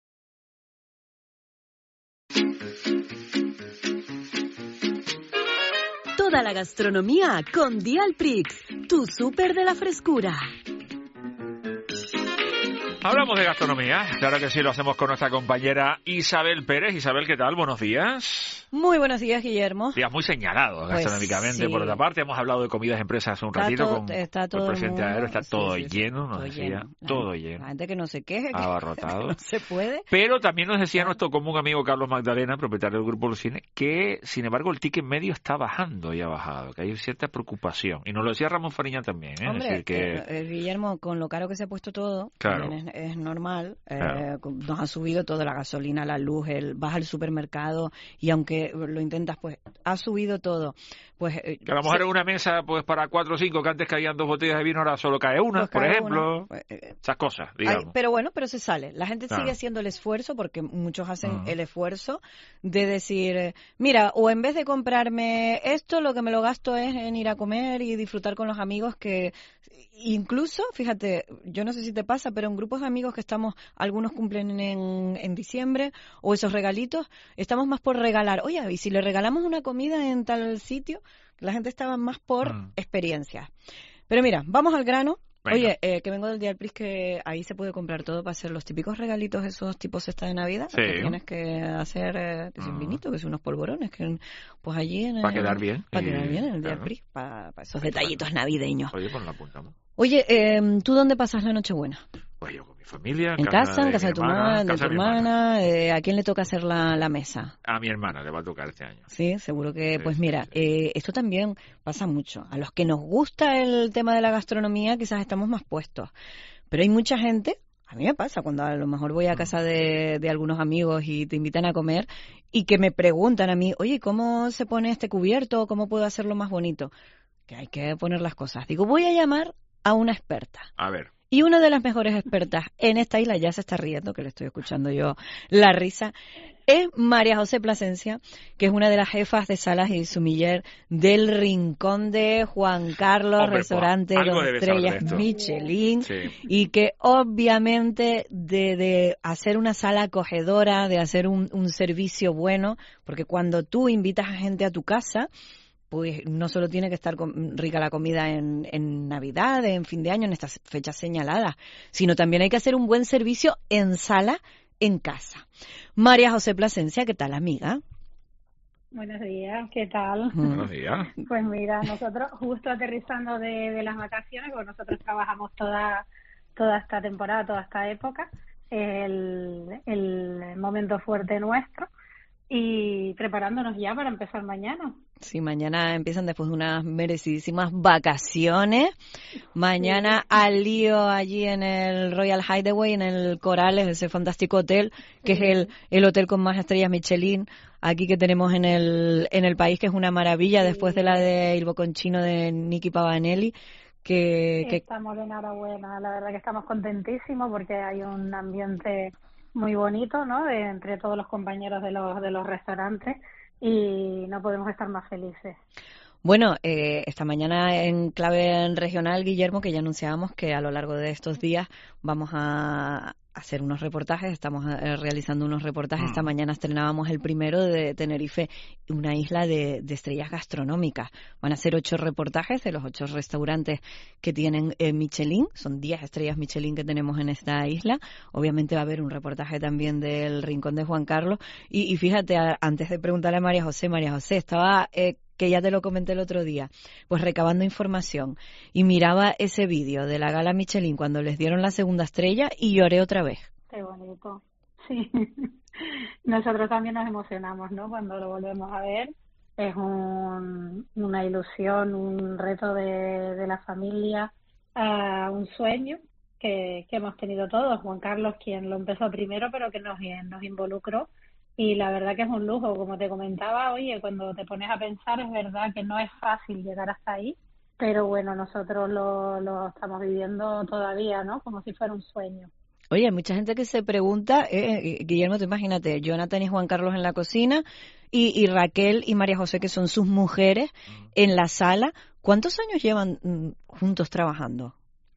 Toda la gastronomía con Dialprix, tu súper de la frescura. Hablamos de gastronomía, claro que sí, lo hacemos con nuestra compañera Isabel Pérez. Isabel, ¿qué tal? Buenos días. Muy buenos días, Guillermo. Días muy señalados Pues gastronómicamente. sí. Por otra parte, hemos hablado de comidas empresas hace un Está ratito todo- con está todo el el presidente mundo. Aero, está Sí, todo sí, sí. lleno, nos Todo decía, lleno. todo La lleno. gente que no se queje, que Abarrotado. no se puede. Pero también nos decía nuestro común amigo Carlos Magdalena, propietario del Grupo Lucine, que sin embargo el ticket medio está bajando y ha bajado, que hay cierta preocupación. Y nos lo decía Ramón Fariña también, ¿eh? Hombre, es decir, que... eh, eh, Guillermo, con lo caro que se ha puesto todo, Claro. también es, es normal, eh, Claro. con- nos ha subido todo, la gasolina, la luz, el, vas al supermercado y aunque lo intentas, pues ha subido todo. Pues, eh, Que a lo mejor se- en una mesa, pues para cuatro o cinco, que antes caían dos botellas de vino, ahora solo cae una, Pues por cae ejemplo. una. Pues, eh, Esas cosas, Ay, digamos. pero bueno, pero se sale. La gente Claro. sigue haciendo el esfuerzo, porque muchos hacen Ujú. el esfuerzo de decir, eh, mira, o en vez de comprarme esto, lo que me lo gasto es en ir a comer y disfrutar con los amigos, que incluso, fíjate, yo no sé si te pasa, pero en grupos de amigos que estamos, algunos cumplen en, en diciembre, o esos regalitos, estamos más por regalar. Oye, y si le regalamos una comida en tal sitio, la gente estaba más por Mm. experiencias. Pero mira, vamos al grano. Venga. Oye, eh, que vengo del Dialprix, que ahí se puede comprar todo para hacer los típicos regalitos, esos tipos cesta de Navidad, Sí. que tienes que hacer, eh, que es un vinito, que son unos polvorones, que pues allí en Pa' el- quedar bien. Para Y- quedar bien en el claro. Dialprix, para, para esos detallitos navideños. Oye, pues la apuntamos. Oye, eh, ¿tú dónde pasas la Nochebuena? Pues yo con mi familia. ¿En casa? ¿En casa de tu, hermana, ma- de casa tu de mi hermana. hermana? Eh, ¿A quién le toca hacer la, la mesa? A mi hermana le va a tocar este año. Sí, seguro que, Sí, pues sí, mira, eh, esto también pasa mucho. A los que nos gusta el tema de la gastronomía, quizás estamos más puestos. Pero hay mucha gente, a mí me pasa cuando a lo mejor voy a casa de, de algunos amigos y te invitan a comer y que me preguntan a mí, oye, ¿cómo se pone este cubierto? ¿Cómo puedo hacerlo más bonito? Que hay que poner las cosas. Digo, voy a llamar a una experta. A ver. Y una de las mejores expertas en esta isla, ya se está riendo, que le estoy escuchando yo la risa, es María José Plasencia, que es una de las jefas de salas y sumiller del Rincón de Juan Carlos, Hombre, pues, restaurante algo dos debe saber de estrellas esto. Michelin, Sí. y que obviamente de, de hacer una sala acogedora, de hacer un, un servicio bueno, porque cuando tú invitas a gente a tu casa, pues no solo tiene que estar com- rica la comida en, en Navidad, en fin de año, en estas fechas señaladas, sino también hay que hacer un buen servicio en sala, en casa. María José Plasencia, ¿qué tal, amiga? Buenos días, ¿qué tal? Buenos días. Pues mira, nosotros justo aterrizando de, de las vacaciones, porque nosotros trabajamos toda toda esta temporada, toda esta época, el, el momento fuerte nuestro, y preparándonos ya para empezar mañana. Sí, mañana empiezan después de unas merecidísimas vacaciones. Mañana al lío allí en el Royal Hideaway, en el Corales, ese fantástico hotel, que es el, el hotel con más estrellas Michelin aquí que tenemos en el, en el país, que es una maravilla, después de la de Il Bocconcino de Nicky Pavanelli. Que, que Estamos de enhorabuena, la verdad que estamos contentísimos porque hay un ambiente muy bonito, ¿no?, de, entre todos los compañeros de los de los restaurantes, y no podemos estar más felices. Bueno, eh, esta mañana en clave regional, Guillermo, que ya anunciábamos que a lo largo de estos días vamos a, hacer unos reportajes, estamos eh, realizando unos reportajes. Mm. Esta mañana estrenábamos el primero de Tenerife, una isla de, de estrellas gastronómicas. Van a ser ocho reportajes de los ocho restaurantes que tienen eh, Michelin, son diez estrellas Michelin que tenemos en esta isla. Obviamente va a haber un reportaje también del Rincón de Juan Carlos. Y, y fíjate, a, antes de preguntarle a María José, María José, estaba... Eh, que ya te lo comenté el otro día, pues recabando información y miraba ese vídeo de la gala Michelin cuando les dieron la segunda estrella y lloré otra vez. Qué bonito, sí. Nosotros también nos emocionamos, ¿no? Cuando lo volvemos a ver. Es un, una ilusión, un reto de, de la familia, uh, un sueño que, que hemos tenido todos. Juan Carlos, quien lo empezó primero, pero que nos, nos involucró. Y la verdad que es un lujo, como te comentaba, oye, cuando te pones a pensar, es verdad que no es fácil llegar hasta ahí, pero bueno, nosotros lo, lo estamos viviendo todavía, ¿no? Como si fuera un sueño. Oye, hay mucha gente que se pregunta, eh, Guillermo, tú imagínate, Jonathan y Juan Carlos en la cocina y, y Raquel y María José, que son sus mujeres, en la sala. ¿Cuántos años llevan mm, juntos trabajando?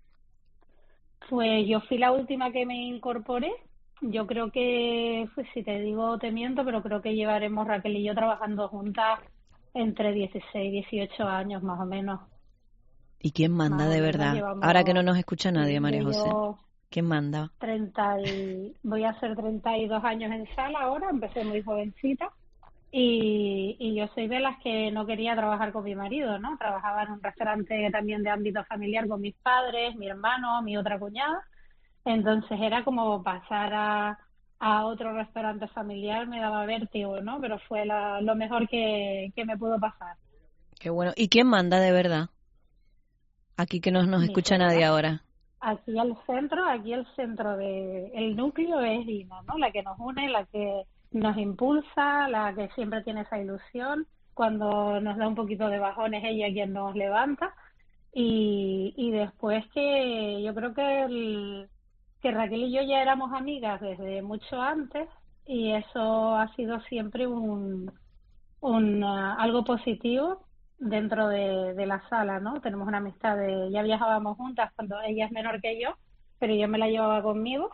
Pues yo fui la última que me incorporé. Yo creo que, pues si te digo te miento, pero creo que llevaremos Raquel y yo trabajando juntas entre dieciséis, dieciocho años más o menos. ¿Y quién manda de verdad? Llevamos, ahora que no nos escucha nadie, María José. Yo, ¿Quién manda? treinta y, voy a hacer treinta y dos años en sala ahora, empecé muy jovencita. Y, y yo soy de las que no quería trabajar con mi marido, ¿no? Trabajaba en un restaurante también de ámbito familiar con mis padres, mi hermano, mi otra cuñada. Entonces era como pasar a, a otro restaurante familiar, me daba vértigo, ¿no? Pero fue la, lo mejor que, que me pudo pasar. Qué bueno. ¿Y quién manda de verdad? Aquí que no nos escucha nadie ahora. Aquí al centro, aquí el centro de el núcleo es Dina, ¿no? La que nos une, la que nos impulsa, la que siempre tiene esa ilusión. Cuando nos da un poquito de bajón es ella quien nos levanta. Y, y después que yo creo que el que Raquel y yo ya éramos amigas desde mucho antes y eso ha sido siempre un, un uh, algo positivo dentro de, de la sala, ¿no? Tenemos una amistad de, ya viajábamos juntas cuando ella es menor que yo, pero yo me la llevaba conmigo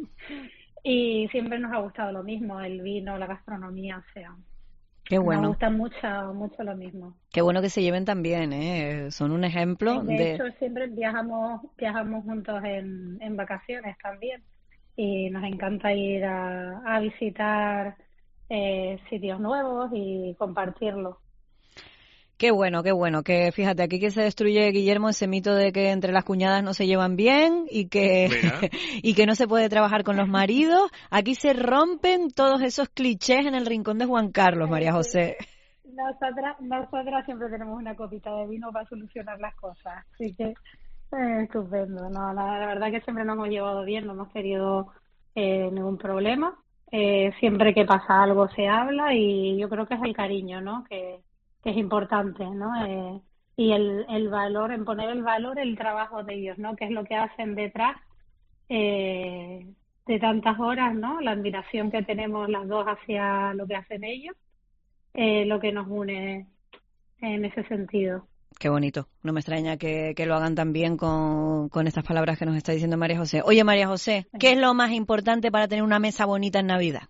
y siempre nos ha gustado lo mismo, el vino, la gastronomía, o sea... Qué bueno. Me gusta mucho, mucho lo mismo. Qué bueno que se lleven también, ¿eh? Son un ejemplo de... de... hecho, siempre viajamos viajamos juntos en, en vacaciones también. Y nos encanta ir a, a visitar eh, sitios nuevos y compartirlo. Qué bueno, qué bueno, que fíjate, aquí que se destruye, Guillermo, ese mito de que entre las cuñadas no se llevan bien y que y que no se puede trabajar con los maridos. Aquí se rompen todos esos clichés en el Rincón de Juan Carlos, María José. Nosotras, nosotras siempre tenemos una copita de vino para solucionar las cosas, así que eh, estupendo. No, la, la verdad que siempre nos hemos llevado bien, no hemos tenido eh, ningún problema. Eh, siempre que pasa algo se habla y yo creo que es el cariño, ¿no? Que que es importante, ¿no? Eh, y el, el valor, en poner el valor el trabajo de ellos, ¿no? Que es lo que hacen detrás eh, de tantas horas, ¿no? La admiración que tenemos las dos hacia lo que hacen ellos, eh, lo que nos une en ese sentido. Qué bonito. No me extraña que, que lo hagan también con, con estas palabras que nos está diciendo María José. Oye, María José, ¿qué es lo más importante para tener una mesa bonita en Navidad?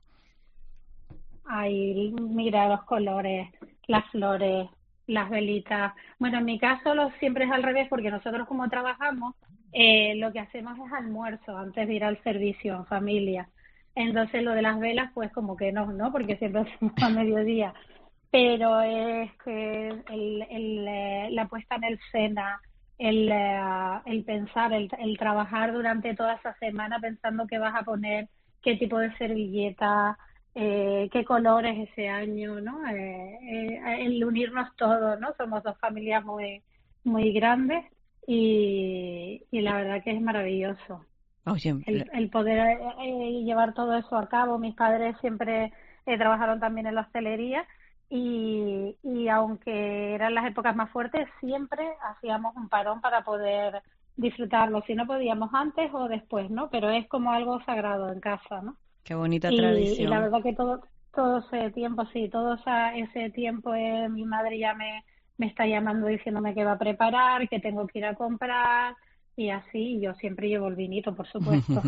Ay, mira los colores, las flores, las velitas. Bueno, en mi caso lo, siempre es al revés porque nosotros como trabajamos, eh, lo que hacemos es almuerzo antes de ir al servicio en familia. Entonces lo de las velas pues como que no, ¿no? Porque siempre hacemos a mediodía. Pero es que el, el, eh, la puesta en el cena, el, uh, el pensar, el, el trabajar durante toda esa semana pensando qué vas a poner, qué tipo de servilleta... Eh, qué colores ese año, ¿no? Eh, eh, el unirnos todos, ¿no? Somos dos familias muy muy grandes y, y la verdad que es maravilloso. Oye, el, el poder eh, llevar todo eso a cabo. Mis padres siempre eh, trabajaron también en la hostelería y, y aunque eran las épocas más fuertes, siempre hacíamos un parón para poder disfrutarlo, si no podíamos antes o después, ¿no? Pero es como algo sagrado en casa, ¿no? Qué bonita y, tradición. Y la verdad que todo todo ese tiempo, sí, todo esa, ese tiempo eh, mi madre ya me, me está llamando diciéndome que va a preparar, que tengo que ir a comprar, y así yo siempre llevo el vinito, por supuesto.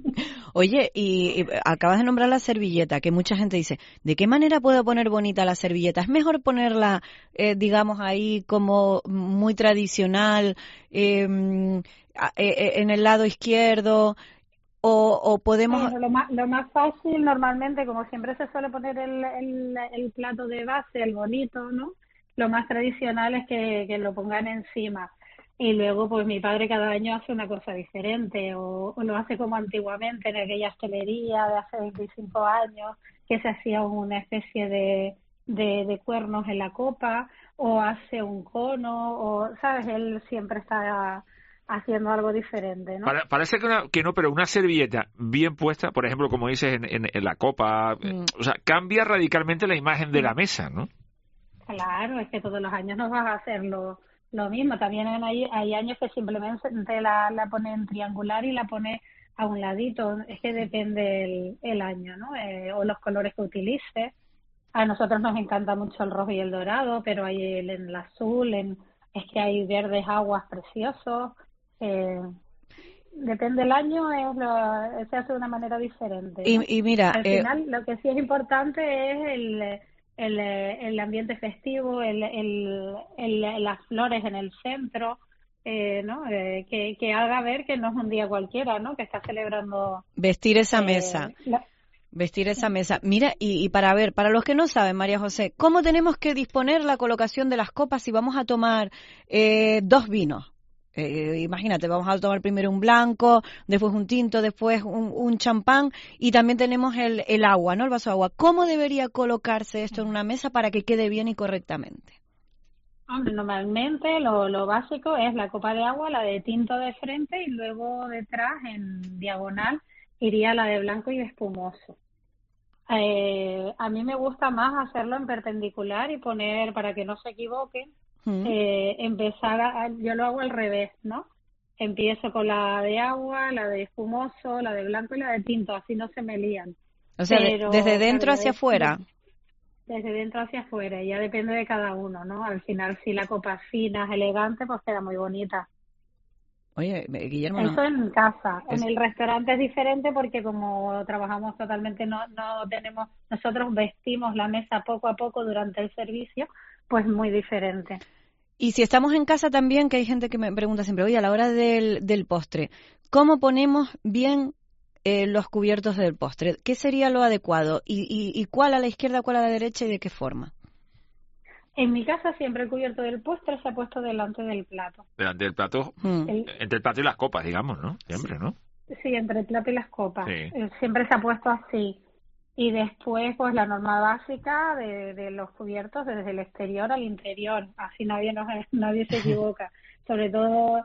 Oye, y, y acabas de nombrar la servilleta, que mucha gente dice, ¿de qué manera puedo poner bonita la servilleta? ¿Es mejor ponerla, eh, digamos, ahí como muy tradicional, eh, eh, en el lado izquierdo, o, o podemos...? Bueno, lo más, lo más fácil normalmente, como siempre se suele poner el, el, el plato de base, el bonito, ¿no? Lo más tradicional es que, que lo pongan encima. Y luego, pues mi padre cada año hace una cosa diferente, o, o lo hace como antiguamente en aquella hostelería de hace veinticinco años, que se hacía una especie de, de, de cuernos en la copa, o hace un cono, o, ¿sabes? Él siempre está haciendo algo diferente, ¿no? Para, parece que, una, que no, pero una servilleta bien puesta, por ejemplo, como dices, en, en, en la copa, mm. o sea, cambia radicalmente la imagen de la mesa, ¿no? Claro, es que todos los años no vas a hacerlo lo mismo. También hay, hay años que simplemente la, la ponen triangular y la pone a un ladito. Es que depende el, el año, ¿no? Eh, o los colores que utilices. A nosotros nos encanta mucho el rojo y el dorado, pero hay el, el azul, en, es que hay verdes aguas preciosos. Eh, depende del año, es lo, se hace de una manera diferente, ¿no? Y, y mira, al eh, final lo que sí es importante es el El, el ambiente festivo, el, el, el, las flores en el centro, eh, ¿no? Eh, que, que haga ver que no es un día cualquiera, ¿no? Que está celebrando... Vestir esa eh, mesa. La... Vestir esa mesa. Mira, y, y para ver, para los que no saben, María José, ¿cómo tenemos que disponer la colocación de las copas si vamos a tomar eh, dos vinos? Eh, imagínate, vamos a tomar primero un blanco, después un tinto, después un, un champán y también tenemos el, el agua, ¿no? El vaso de agua. ¿Cómo debería colocarse esto en una mesa para que quede bien y correctamente? Hombre, normalmente lo, lo básico es la copa de agua, la de tinto de frente y luego detrás en diagonal iría la de blanco y de espumoso. Eh, a mí me gusta más hacerlo en perpendicular y poner, para que no se equivoquen, Eh, empezar a, yo lo hago al revés, ¿no? Empiezo con la de agua, la de espumoso, la de blanco y la de tinto, así no se me lían. O sea, Pero, desde dentro hacia afuera. Desde dentro hacia afuera, ya depende de cada uno, ¿no? Al final, si la copa es fina, es elegante, pues queda muy bonita. Oye, Guillermo, eso no. en casa. Es... En el restaurante es diferente porque como trabajamos totalmente, no, no tenemos, nosotros vestimos la mesa poco a poco durante el servicio, pues muy diferente. Y si estamos en casa también, que hay gente que me pregunta siempre, oye, a la hora del, del postre, ¿cómo ponemos bien eh, los cubiertos del postre? ¿Qué sería lo adecuado? ¿Y, y, y cuál a la izquierda, cuál a la derecha y de qué forma? En mi casa siempre el cubierto del postre se ha puesto delante del plato. Delante del plato, mm. el, entre el plato y las copas, digamos, ¿no? Siempre, ¿no? Sí, entre el plato y las copas. Sí. Siempre se ha puesto así. Y después, pues la norma básica de, de los cubiertos desde el exterior al interior. Así nadie nos, nadie se equivoca. Sobre todo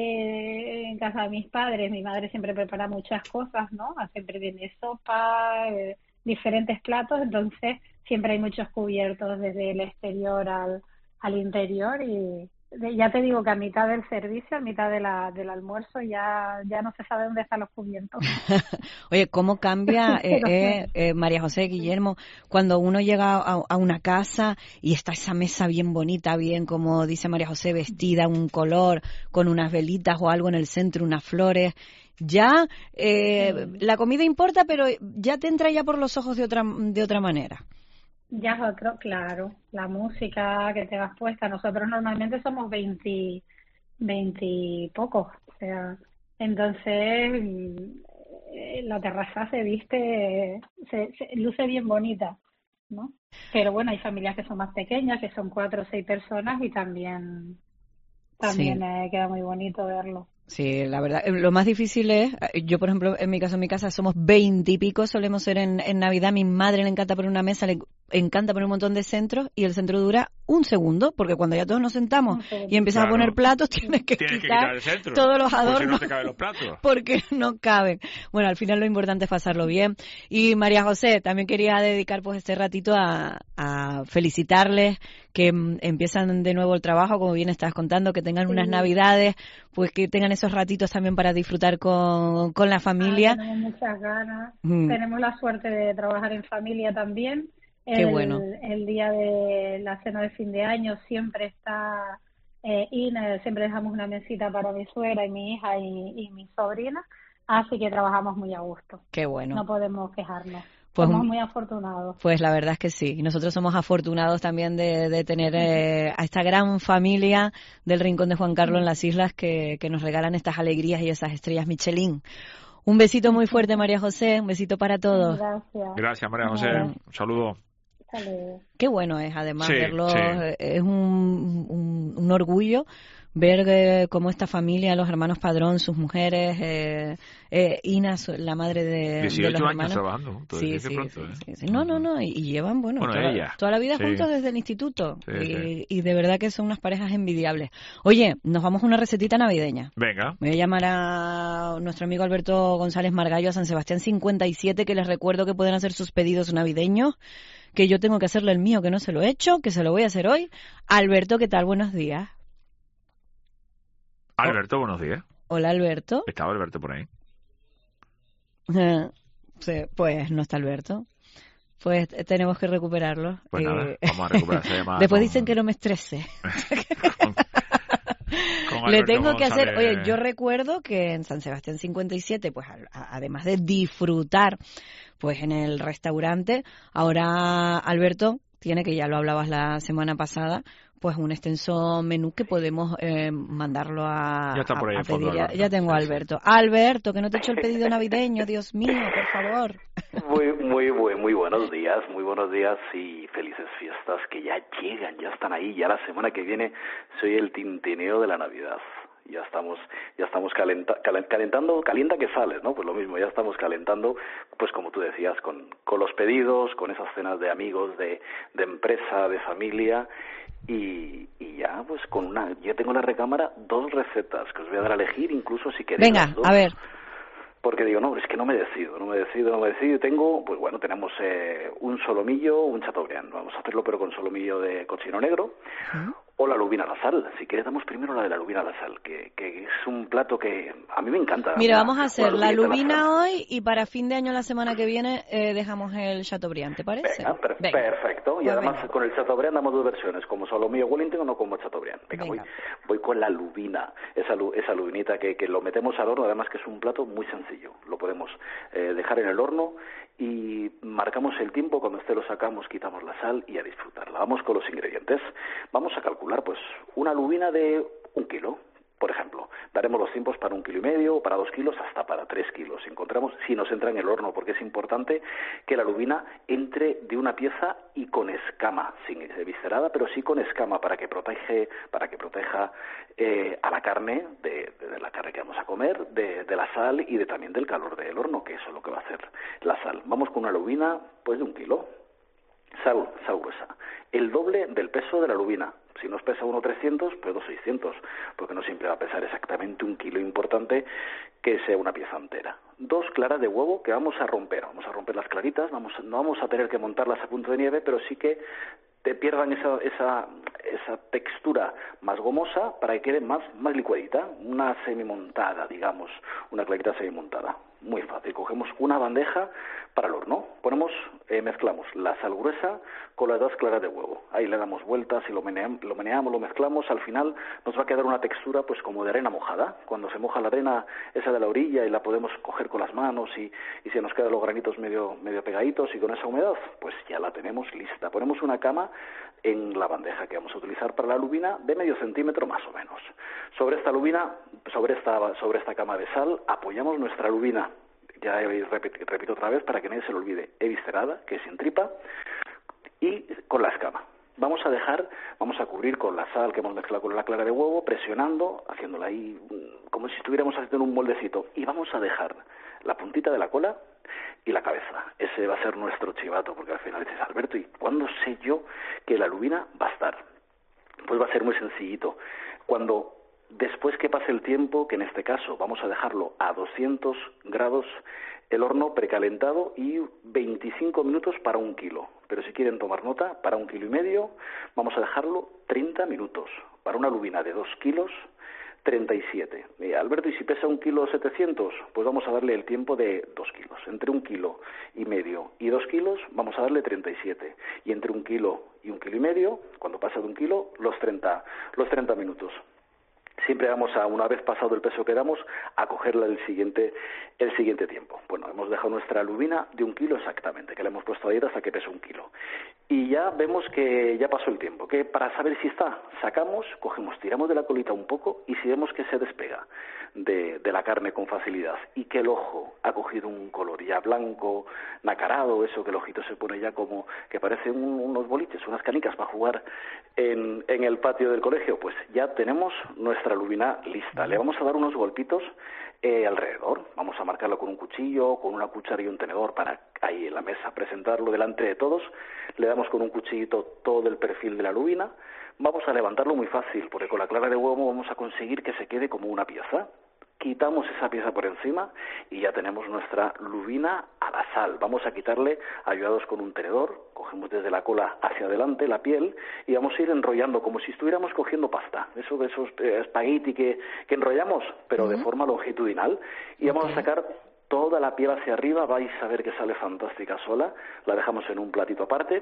eh, en casa de mis padres. Mi madre siempre prepara muchas cosas, ¿no? Siempre tiene sopa, eh, diferentes platos. Entonces, siempre hay muchos cubiertos desde el exterior al, al interior. Y ya te digo que a mitad del servicio, a mitad de la, del almuerzo, ya, ya no se sabe dónde están los cubiertos. Oye, ¿cómo cambia, eh, eh, eh, María José, Guillermo, cuando uno llega a, a una casa y está esa mesa bien bonita, bien, como dice María José, vestida, un color, con unas velitas o algo en el centro, unas flores? Ya eh, sí. La comida importa, pero ya te entra ya por los ojos de otra, de otra manera. Ya es otro, claro, la música que te vas puesta. Nosotros normalmente somos veinte, veinte y pocos, o sea, entonces la terraza se viste, se, se luce bien bonita, ¿no? Pero bueno, hay familias que son más pequeñas, que son cuatro o seis personas y también, también sí. eh, queda muy bonito verlo. Sí, la verdad, lo más difícil es, yo por ejemplo, en mi caso, en mi casa somos veinte y pico, solemos ser en, en Navidad, mi madre le encanta poner una mesa, le encanta poner un montón de centros y el centro dura un segundo, porque cuando ya todos nos sentamos y empiezas claro. a poner platos, tienes que, tienes quitar, que quitar el centro. Todos los adornos, si no te caben los platos. Porque no caben. Bueno, al final lo importante es pasarlo bien. Y María José, también quería dedicar pues este ratito a, a felicitarles, que m, empiezan de nuevo el trabajo, como bien estabas contando, que tengan sí. unas Navidades, pues que tengan esos ratitos también para disfrutar con, con la familia. Ah, tenemos muchas ganas, mm. tenemos la suerte de trabajar en familia también. Qué el, bueno. El día de la cena de fin de año siempre está eh, y eh, siempre dejamos una mesita para mi suegra y mi hija y, y mi sobrina, así que trabajamos muy a gusto. Qué bueno. No podemos quejarnos. Pues, somos muy afortunados. Pues la verdad es que sí. Y nosotros somos afortunados también de, de tener eh, a esta gran familia del Rincón de Juan Carlos en las islas que, que nos regalan estas alegrías y esas estrellas Michelin. Un besito muy fuerte, María José. Un besito para todos. Gracias. Gracias, María José. Un saludo. Qué bueno es, además, sí, verlos. Sí. Es un, un, un orgullo ver eh, cómo esta familia, los hermanos Padrón, sus mujeres, eh, eh, Ina, su, la madre de, dieciocho de los años hermanos. trabajando. Sí, sí, pronto, sí, ¿eh? sí, sí. No, no, no. Y, y llevan, bueno, bueno toda, ella. toda la vida sí. juntos desde el instituto. Sí, y, sí. y de verdad que son unas parejas envidiables. Oye, nos vamos a una recetita navideña. Venga. Voy a llamar a nuestro amigo Alberto González Margallo a San Sebastián cincuenta y siete, que les recuerdo que pueden hacer sus pedidos navideños, que yo tengo que hacerle el mío, que no se lo he hecho, que se lo voy a hacer hoy. Alberto, ¿qué tal? Buenos días. Alberto, buenos días. Hola, Alberto. ¿Estaba Alberto por ahí? Sí, pues no está Alberto. Pues tenemos que recuperarlo. Pues eh... nada, vamos a recuperar esa llamada. Después con... dicen que no me estrese. con... con Le Alberto tengo que hacer... González. Oye, yo recuerdo que en San Sebastián cincuenta y siete, pues a, a, además de disfrutar pues en el restaurante, ahora Alberto tiene, que ya lo hablabas la semana pasada, pues un extenso menú que podemos eh, mandarlo a, ya está por ahí a, a el fondo, pedir. Ya, Alberto. ya tengo a Sí, Alberto. Sí. Alberto, que no te he hecho el pedido navideño, Dios mío, por favor. Muy, muy, muy, muy buenos días, muy buenos días y felices fiestas que ya llegan, ya están ahí. Ya la semana que viene soy el tintineo de la Navidad. Ya estamos, ya estamos calenta, calentando, calienta que sales, ¿no? Pues lo mismo, ya estamos calentando, pues como tú decías, con, con los pedidos, con esas cenas de amigos, de, de empresa, de familia. Y, y ya, pues con una... Yo tengo en la recámara dos recetas que os voy a dar a elegir, incluso si queréis. Venga, las dos. A ver. Porque digo, no, es que no me decido, no me decido, no me decido. Tengo, pues bueno, tenemos eh, un solomillo, un chateaubriand. Vamos a hacerlo pero con solomillo de cochino negro. ¿Mm? O la lubina a la sal. Si quieres, damos primero la de la lubina a la sal, que, que es un plato que a mí me encanta. Mira, una, vamos a hacer la lubina la hoy y para fin de año la semana que viene eh, dejamos el chateaubriand, ¿te parece? Venga, per venga. Perfecto. Y pues además venga. Con el chateaubriand damos dos versiones, como solomillo Wellington o no como chateaubriand. Venga, venga. Voy, voy con la lubina, esa, esa lubinita que, que lo metemos al horno, además que es un plato muy sencillo. Lo podemos eh, dejar en el horno y marcamos el tiempo, cuando esté lo sacamos, quitamos la sal y a disfrutarla. Vamos con los ingredientes. Vamos a calcular, pues, una lubina de un kilo, por ejemplo. Daremos los tiempos para un kilo y medio, para dos kilos, hasta para tres kilos. Encontramos, si nos entra en el horno, porque es importante que la lubina entre de una pieza y con escama, sin viscerada, pero sí con escama, para que protege, para que proteja eh, a la carne, de, de, de la carne que vamos a comer, de, de la sal y de también del calor del horno, que eso es lo que va a hacer la sal. Vamos con una lubina, pues de un kilo. Sal, sal gruesa. El doble del peso de la lubina. Si nos pesa uno trescientos, pues dos seiscientos, porque no siempre va a pesar exactamente un kilo. Importante que sea una pieza entera. Dos claras de huevo que vamos a romper. Vamos a romper las claritas, vamos, no vamos a tener que montarlas a punto de nieve, pero sí que te pierdan esa, esa, esa textura más gomosa para que quede más, más licuadita. Una semimontada, digamos, una clarita semimontada. Muy fácil. Cogemos una bandeja para el horno. Ponemos, eh, mezclamos la sal gruesa con las dos claras de huevo. Ahí le damos vueltas y lo meneamos, lo meneamos, lo mezclamos. Al final nos va a quedar una textura pues como de arena mojada. Cuando se moja la arena esa de la orilla y la podemos coger con las manos y, y se nos quedan los granitos medio, medio pegaditos y con esa humedad, pues ya la tenemos lista. Ponemos una cama en la bandeja que vamos a utilizar para la lubina de medio centímetro más o menos. Sobre esta lubina, sobre esta, sobre esta cama de sal, apoyamos nuestra lubina. Ya repito, repito otra vez para que nadie se lo olvide, eviscerada, que es sin tripa, y con la escama. Vamos a dejar, vamos a cubrir con la sal que hemos mezclado con la clara de huevo, presionando, haciéndola ahí como si estuviéramos haciendo un moldecito. Y vamos a dejar la puntita de la cola y la cabeza. Ese va a ser nuestro chivato, porque al final dices, Alberto, ¿y cuándo sé yo que la lubina va a estar? Pues va a ser muy sencillito. Cuando después que pase el tiempo, que en este caso vamos a dejarlo a doscientos grados, el horno precalentado y veinticinco minutos para un kilo. Pero si quieren tomar nota, para un kilo y medio vamos a dejarlo treinta minutos. Para una lubina de dos kilos, treinta y siete. Eh, Alberto, ¿y si pesa un kilo setecientos? Pues vamos a darle el tiempo de dos kilos. Entre un kilo y medio y dos kilos vamos a darle treinta y siete. Y entre un kilo y un kilo y medio. Cuando pasa de un kilo, los treinta, los treinta minutos. Siempre vamos a, una vez pasado el peso que damos, a cogerla el siguiente, el siguiente tiempo. Bueno, hemos dejado nuestra lubina de un kilo exactamente, que le hemos puesto ahí hasta que pesa un kilo. Y ya vemos que ya pasó el tiempo, que para saber si está, sacamos, cogemos, tiramos de la colita un poco y si vemos que se despega de, de la carne con facilidad y que el ojo ha cogido un color ya blanco, nacarado, eso que el ojito se pone ya como que parecen un, unos boliches, unas canicas para jugar en, en el patio del colegio, pues ya tenemos nuestra lubina lista. Le vamos a dar unos golpitos eh, alrededor, vamos a marcarlo con un cuchillo, con una cuchara y un tenedor para ahí en la mesa presentarlo delante de todos. Le damos con un cuchillito todo el perfil de la lubina. Vamos a levantarlo muy fácil, porque con la clara de huevo vamos a conseguir que se quede como una pieza. Quitamos esa pieza por encima y ya tenemos nuestra lubina a la sal. Vamos a quitarle, ayudados con un tenedor, cogemos desde la cola hacia adelante la piel y vamos a ir enrollando como si estuviéramos cogiendo pasta. Eso de esos eh, espagueti que, que enrollamos, pero uh-huh. de forma longitudinal. Y vamos okay. a sacar toda la piel hacia arriba, vais a ver que sale fantástica sola. La dejamos en un platito aparte.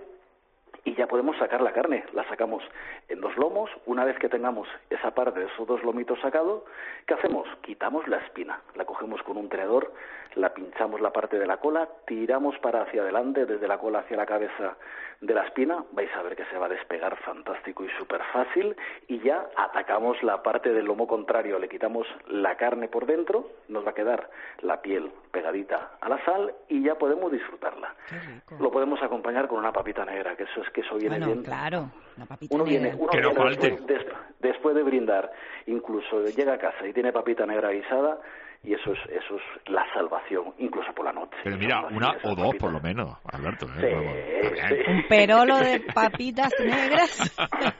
Y ya podemos sacar la carne, la sacamos en dos lomos. Una vez que tengamos esa parte de esos dos lomitos sacados, ¿qué hacemos? Quitamos la espina, la cogemos con un tenedor, la pinchamos la parte de la cola, tiramos para hacia adelante, desde la cola hacia la cabeza de la espina, vais a ver que se va a despegar fantástico y súper fácil, y ya atacamos la parte del lomo contrario, le quitamos la carne por dentro, nos va a quedar la piel pegadita a la sal y ya podemos disfrutarla. Lo podemos acompañar con una papita negra, que eso es que eso viene bueno, bien. Claro, una papita uno negra. Viene, uno que no viene falte. Después, des, después de brindar, incluso llega a casa y tiene papita negra guisada, y eso es eso es la salvación, incluso por la noche. Pero mira, una o dos por lo menos, Alberto. ¿eh? Sí, sí. Un perolo de papitas negras.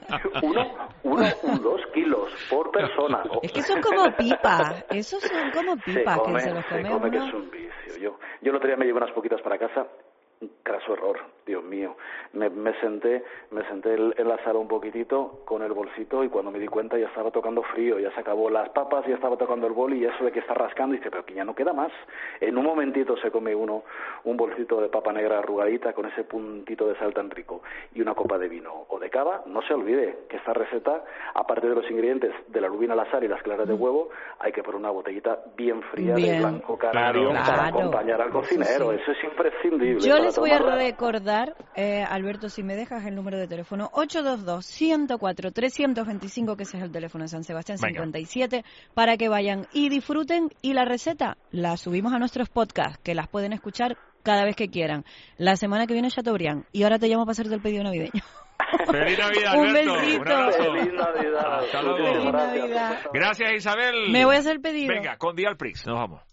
uno, uno, un, dos kilos por persona. Es que son como pipas, esos son como pipas se come, que se los come, se come uno. Que es un vicio. Yo, yo el otro día me llevé unas poquitas para casa. Un craso error, Dios mío. Me, me senté, me senté en la sala un poquitito con el bolsito y cuando me di cuenta ya estaba tocando frío, ya se acabó las papas, ya estaba tocando el bol y eso de que está rascando y dice, pero que ya no queda más. En un momentito se come uno un bolsito de papa negra arrugadita con ese puntito de sal tan rico y una copa de vino o de cava. No se olvide que esta receta, aparte de los ingredientes de la lubina, la sal y las claras de huevo, hay que poner una botellita bien fría bien. de blanco canario claro. para acompañar al cocinero. Eso, sí. eso es imprescindible. Yo les voy a recordar, eh, Alberto, si me dejas el número de teléfono, ocho dos dos, uno cero cuatro, tres dos cinco, que ese es el teléfono de San Sebastián cincuenta y siete, Venga. Para que vayan y disfruten. Y la receta la subimos a nuestros podcasts, que las pueden escuchar cada vez que quieran. La semana que viene Chateaubriand. Y ahora te llamo para hacerte el pedido navideño. ¡Feliz Navidad, Un Alberto! besito. Un abrazo. ¡Feliz Navidad! Hasta luego. ¡Feliz Navidad! Gracias, Isabel. Me voy a hacer el pedido. Venga, con Dialprix, nos vamos.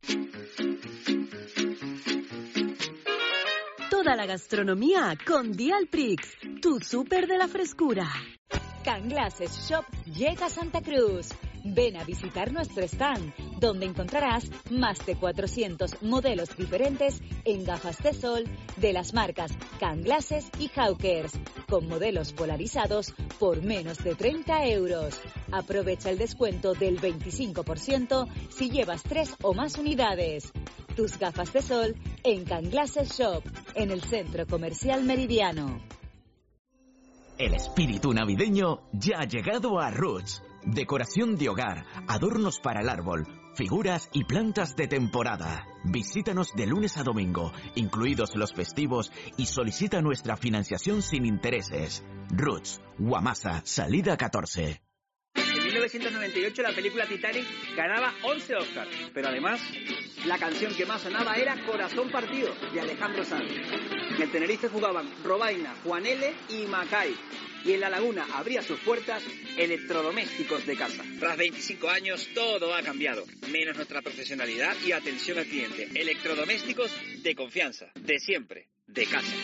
Toda la gastronomía con Dialprix, tu súper de la frescura. Canglases Shop llega a Santa Cruz. Ven a visitar nuestro stand, donde encontrarás más de cuatrocientos modelos diferentes en gafas de sol de las marcas Canglases y Hawkers, con modelos polarizados por menos de treinta euros. Aprovecha el descuento del veinticinco por ciento si llevas tres o más unidades. Tus gafas de sol en Canglases Shop, en el Centro Comercial Meridiano. El espíritu navideño ya ha llegado a Roots. Decoración de hogar, adornos para el árbol, figuras y plantas de temporada. Visítanos de lunes a domingo, incluidos los festivos, y solicita nuestra financiación sin intereses. Roots, Guamasa, salida catorce. En mil novecientos noventa y ocho la película Titanic ganaba once Oscars, pero además la canción que más sonaba era Corazón Partido, de Alejandro Sanz. En el Tenerife jugaban Robaina, Juan L. y Macay. Y en La Laguna abría sus puertas Electrodomésticos de Casa. Tras veinticinco años todo ha cambiado, menos nuestra profesionalidad y atención al cliente. Electrodomésticos de confianza, de siempre, de casa.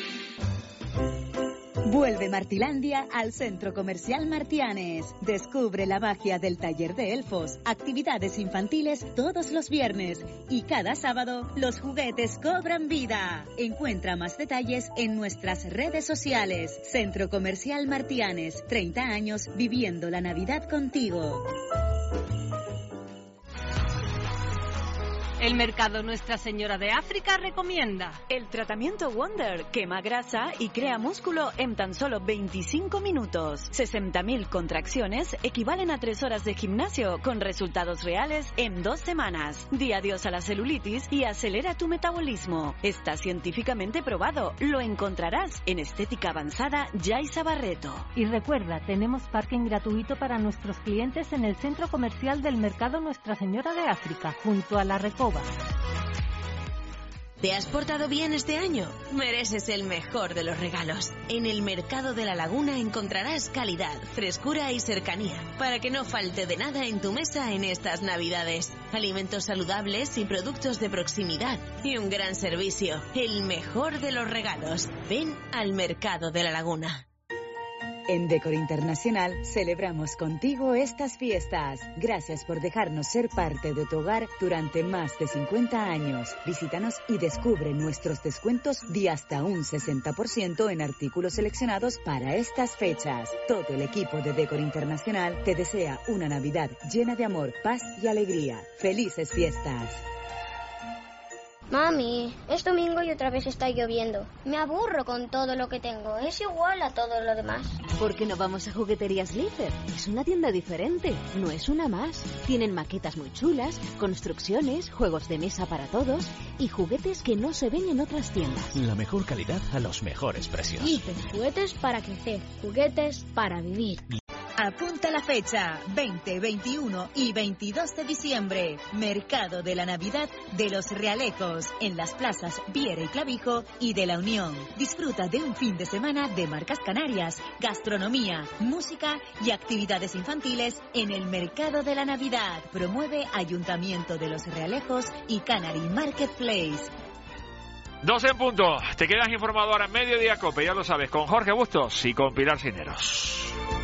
Vuelve Martilandia al Centro Comercial Martianes. Descubre la magia del taller de elfos, actividades infantiles todos los viernes y cada sábado los juguetes cobran vida. Encuentra más detalles en nuestras redes sociales. Centro Comercial Martianes, treinta años viviendo la Navidad contigo. El mercado Nuestra Señora de África recomienda. El tratamiento Wonder quema grasa y crea músculo en tan solo veinticinco minutos. sesenta mil contracciones equivalen a tres horas de gimnasio con resultados reales en dos semanas. Di adiós a la celulitis y acelera tu metabolismo. Está científicamente probado. Lo encontrarás en Estética Avanzada Yaiza Barreto. Y recuerda, tenemos parking gratuito para nuestros clientes en el centro comercial del mercado Nuestra Señora de África, junto a la Recoba. ¿Te has portado bien este año? Mereces el mejor de los regalos. En el Mercado de la Laguna encontrarás calidad, frescura y cercanía, para que no falte de nada en tu mesa en estas Navidades. Alimentos saludables y productos de proximidad. Y un gran servicio. El mejor de los regalos. Ven al Mercado de la Laguna. En Decor Internacional celebramos contigo estas fiestas. Gracias por dejarnos ser parte de tu hogar durante más de cincuenta años. Visítanos y descubre nuestros descuentos de hasta un sesenta por ciento en artículos seleccionados para estas fechas. Todo el equipo de Decor Internacional te desea una Navidad llena de amor, paz y alegría. ¡Felices fiestas! Mami, es domingo y otra vez está lloviendo. Me aburro con todo lo que tengo. Es igual a todo lo demás. ¿Por qué no vamos a Jugueterías Lícer? Es una tienda diferente, no es una más. Tienen maquetas muy chulas, construcciones, juegos de mesa para todos y juguetes que no se ven en otras tiendas. La mejor calidad a los mejores precios. Lícer, juguetes para crecer, juguetes para vivir. Apunta la fecha, veinte, veintiuno y veintidós de diciembre. Mercado de la Navidad de los Realejos, en las plazas Viera y Clavijo y de La Unión. Disfruta de un fin de semana de marcas canarias, gastronomía, música y actividades infantiles en el Mercado de la Navidad. Promueve Ayuntamiento de los Realejos y Canary Marketplace. doce en punto. Te quedas informado ahora en Mediodía Cope, ya lo sabes, con Jorge Bustos y con Pilar Cineros.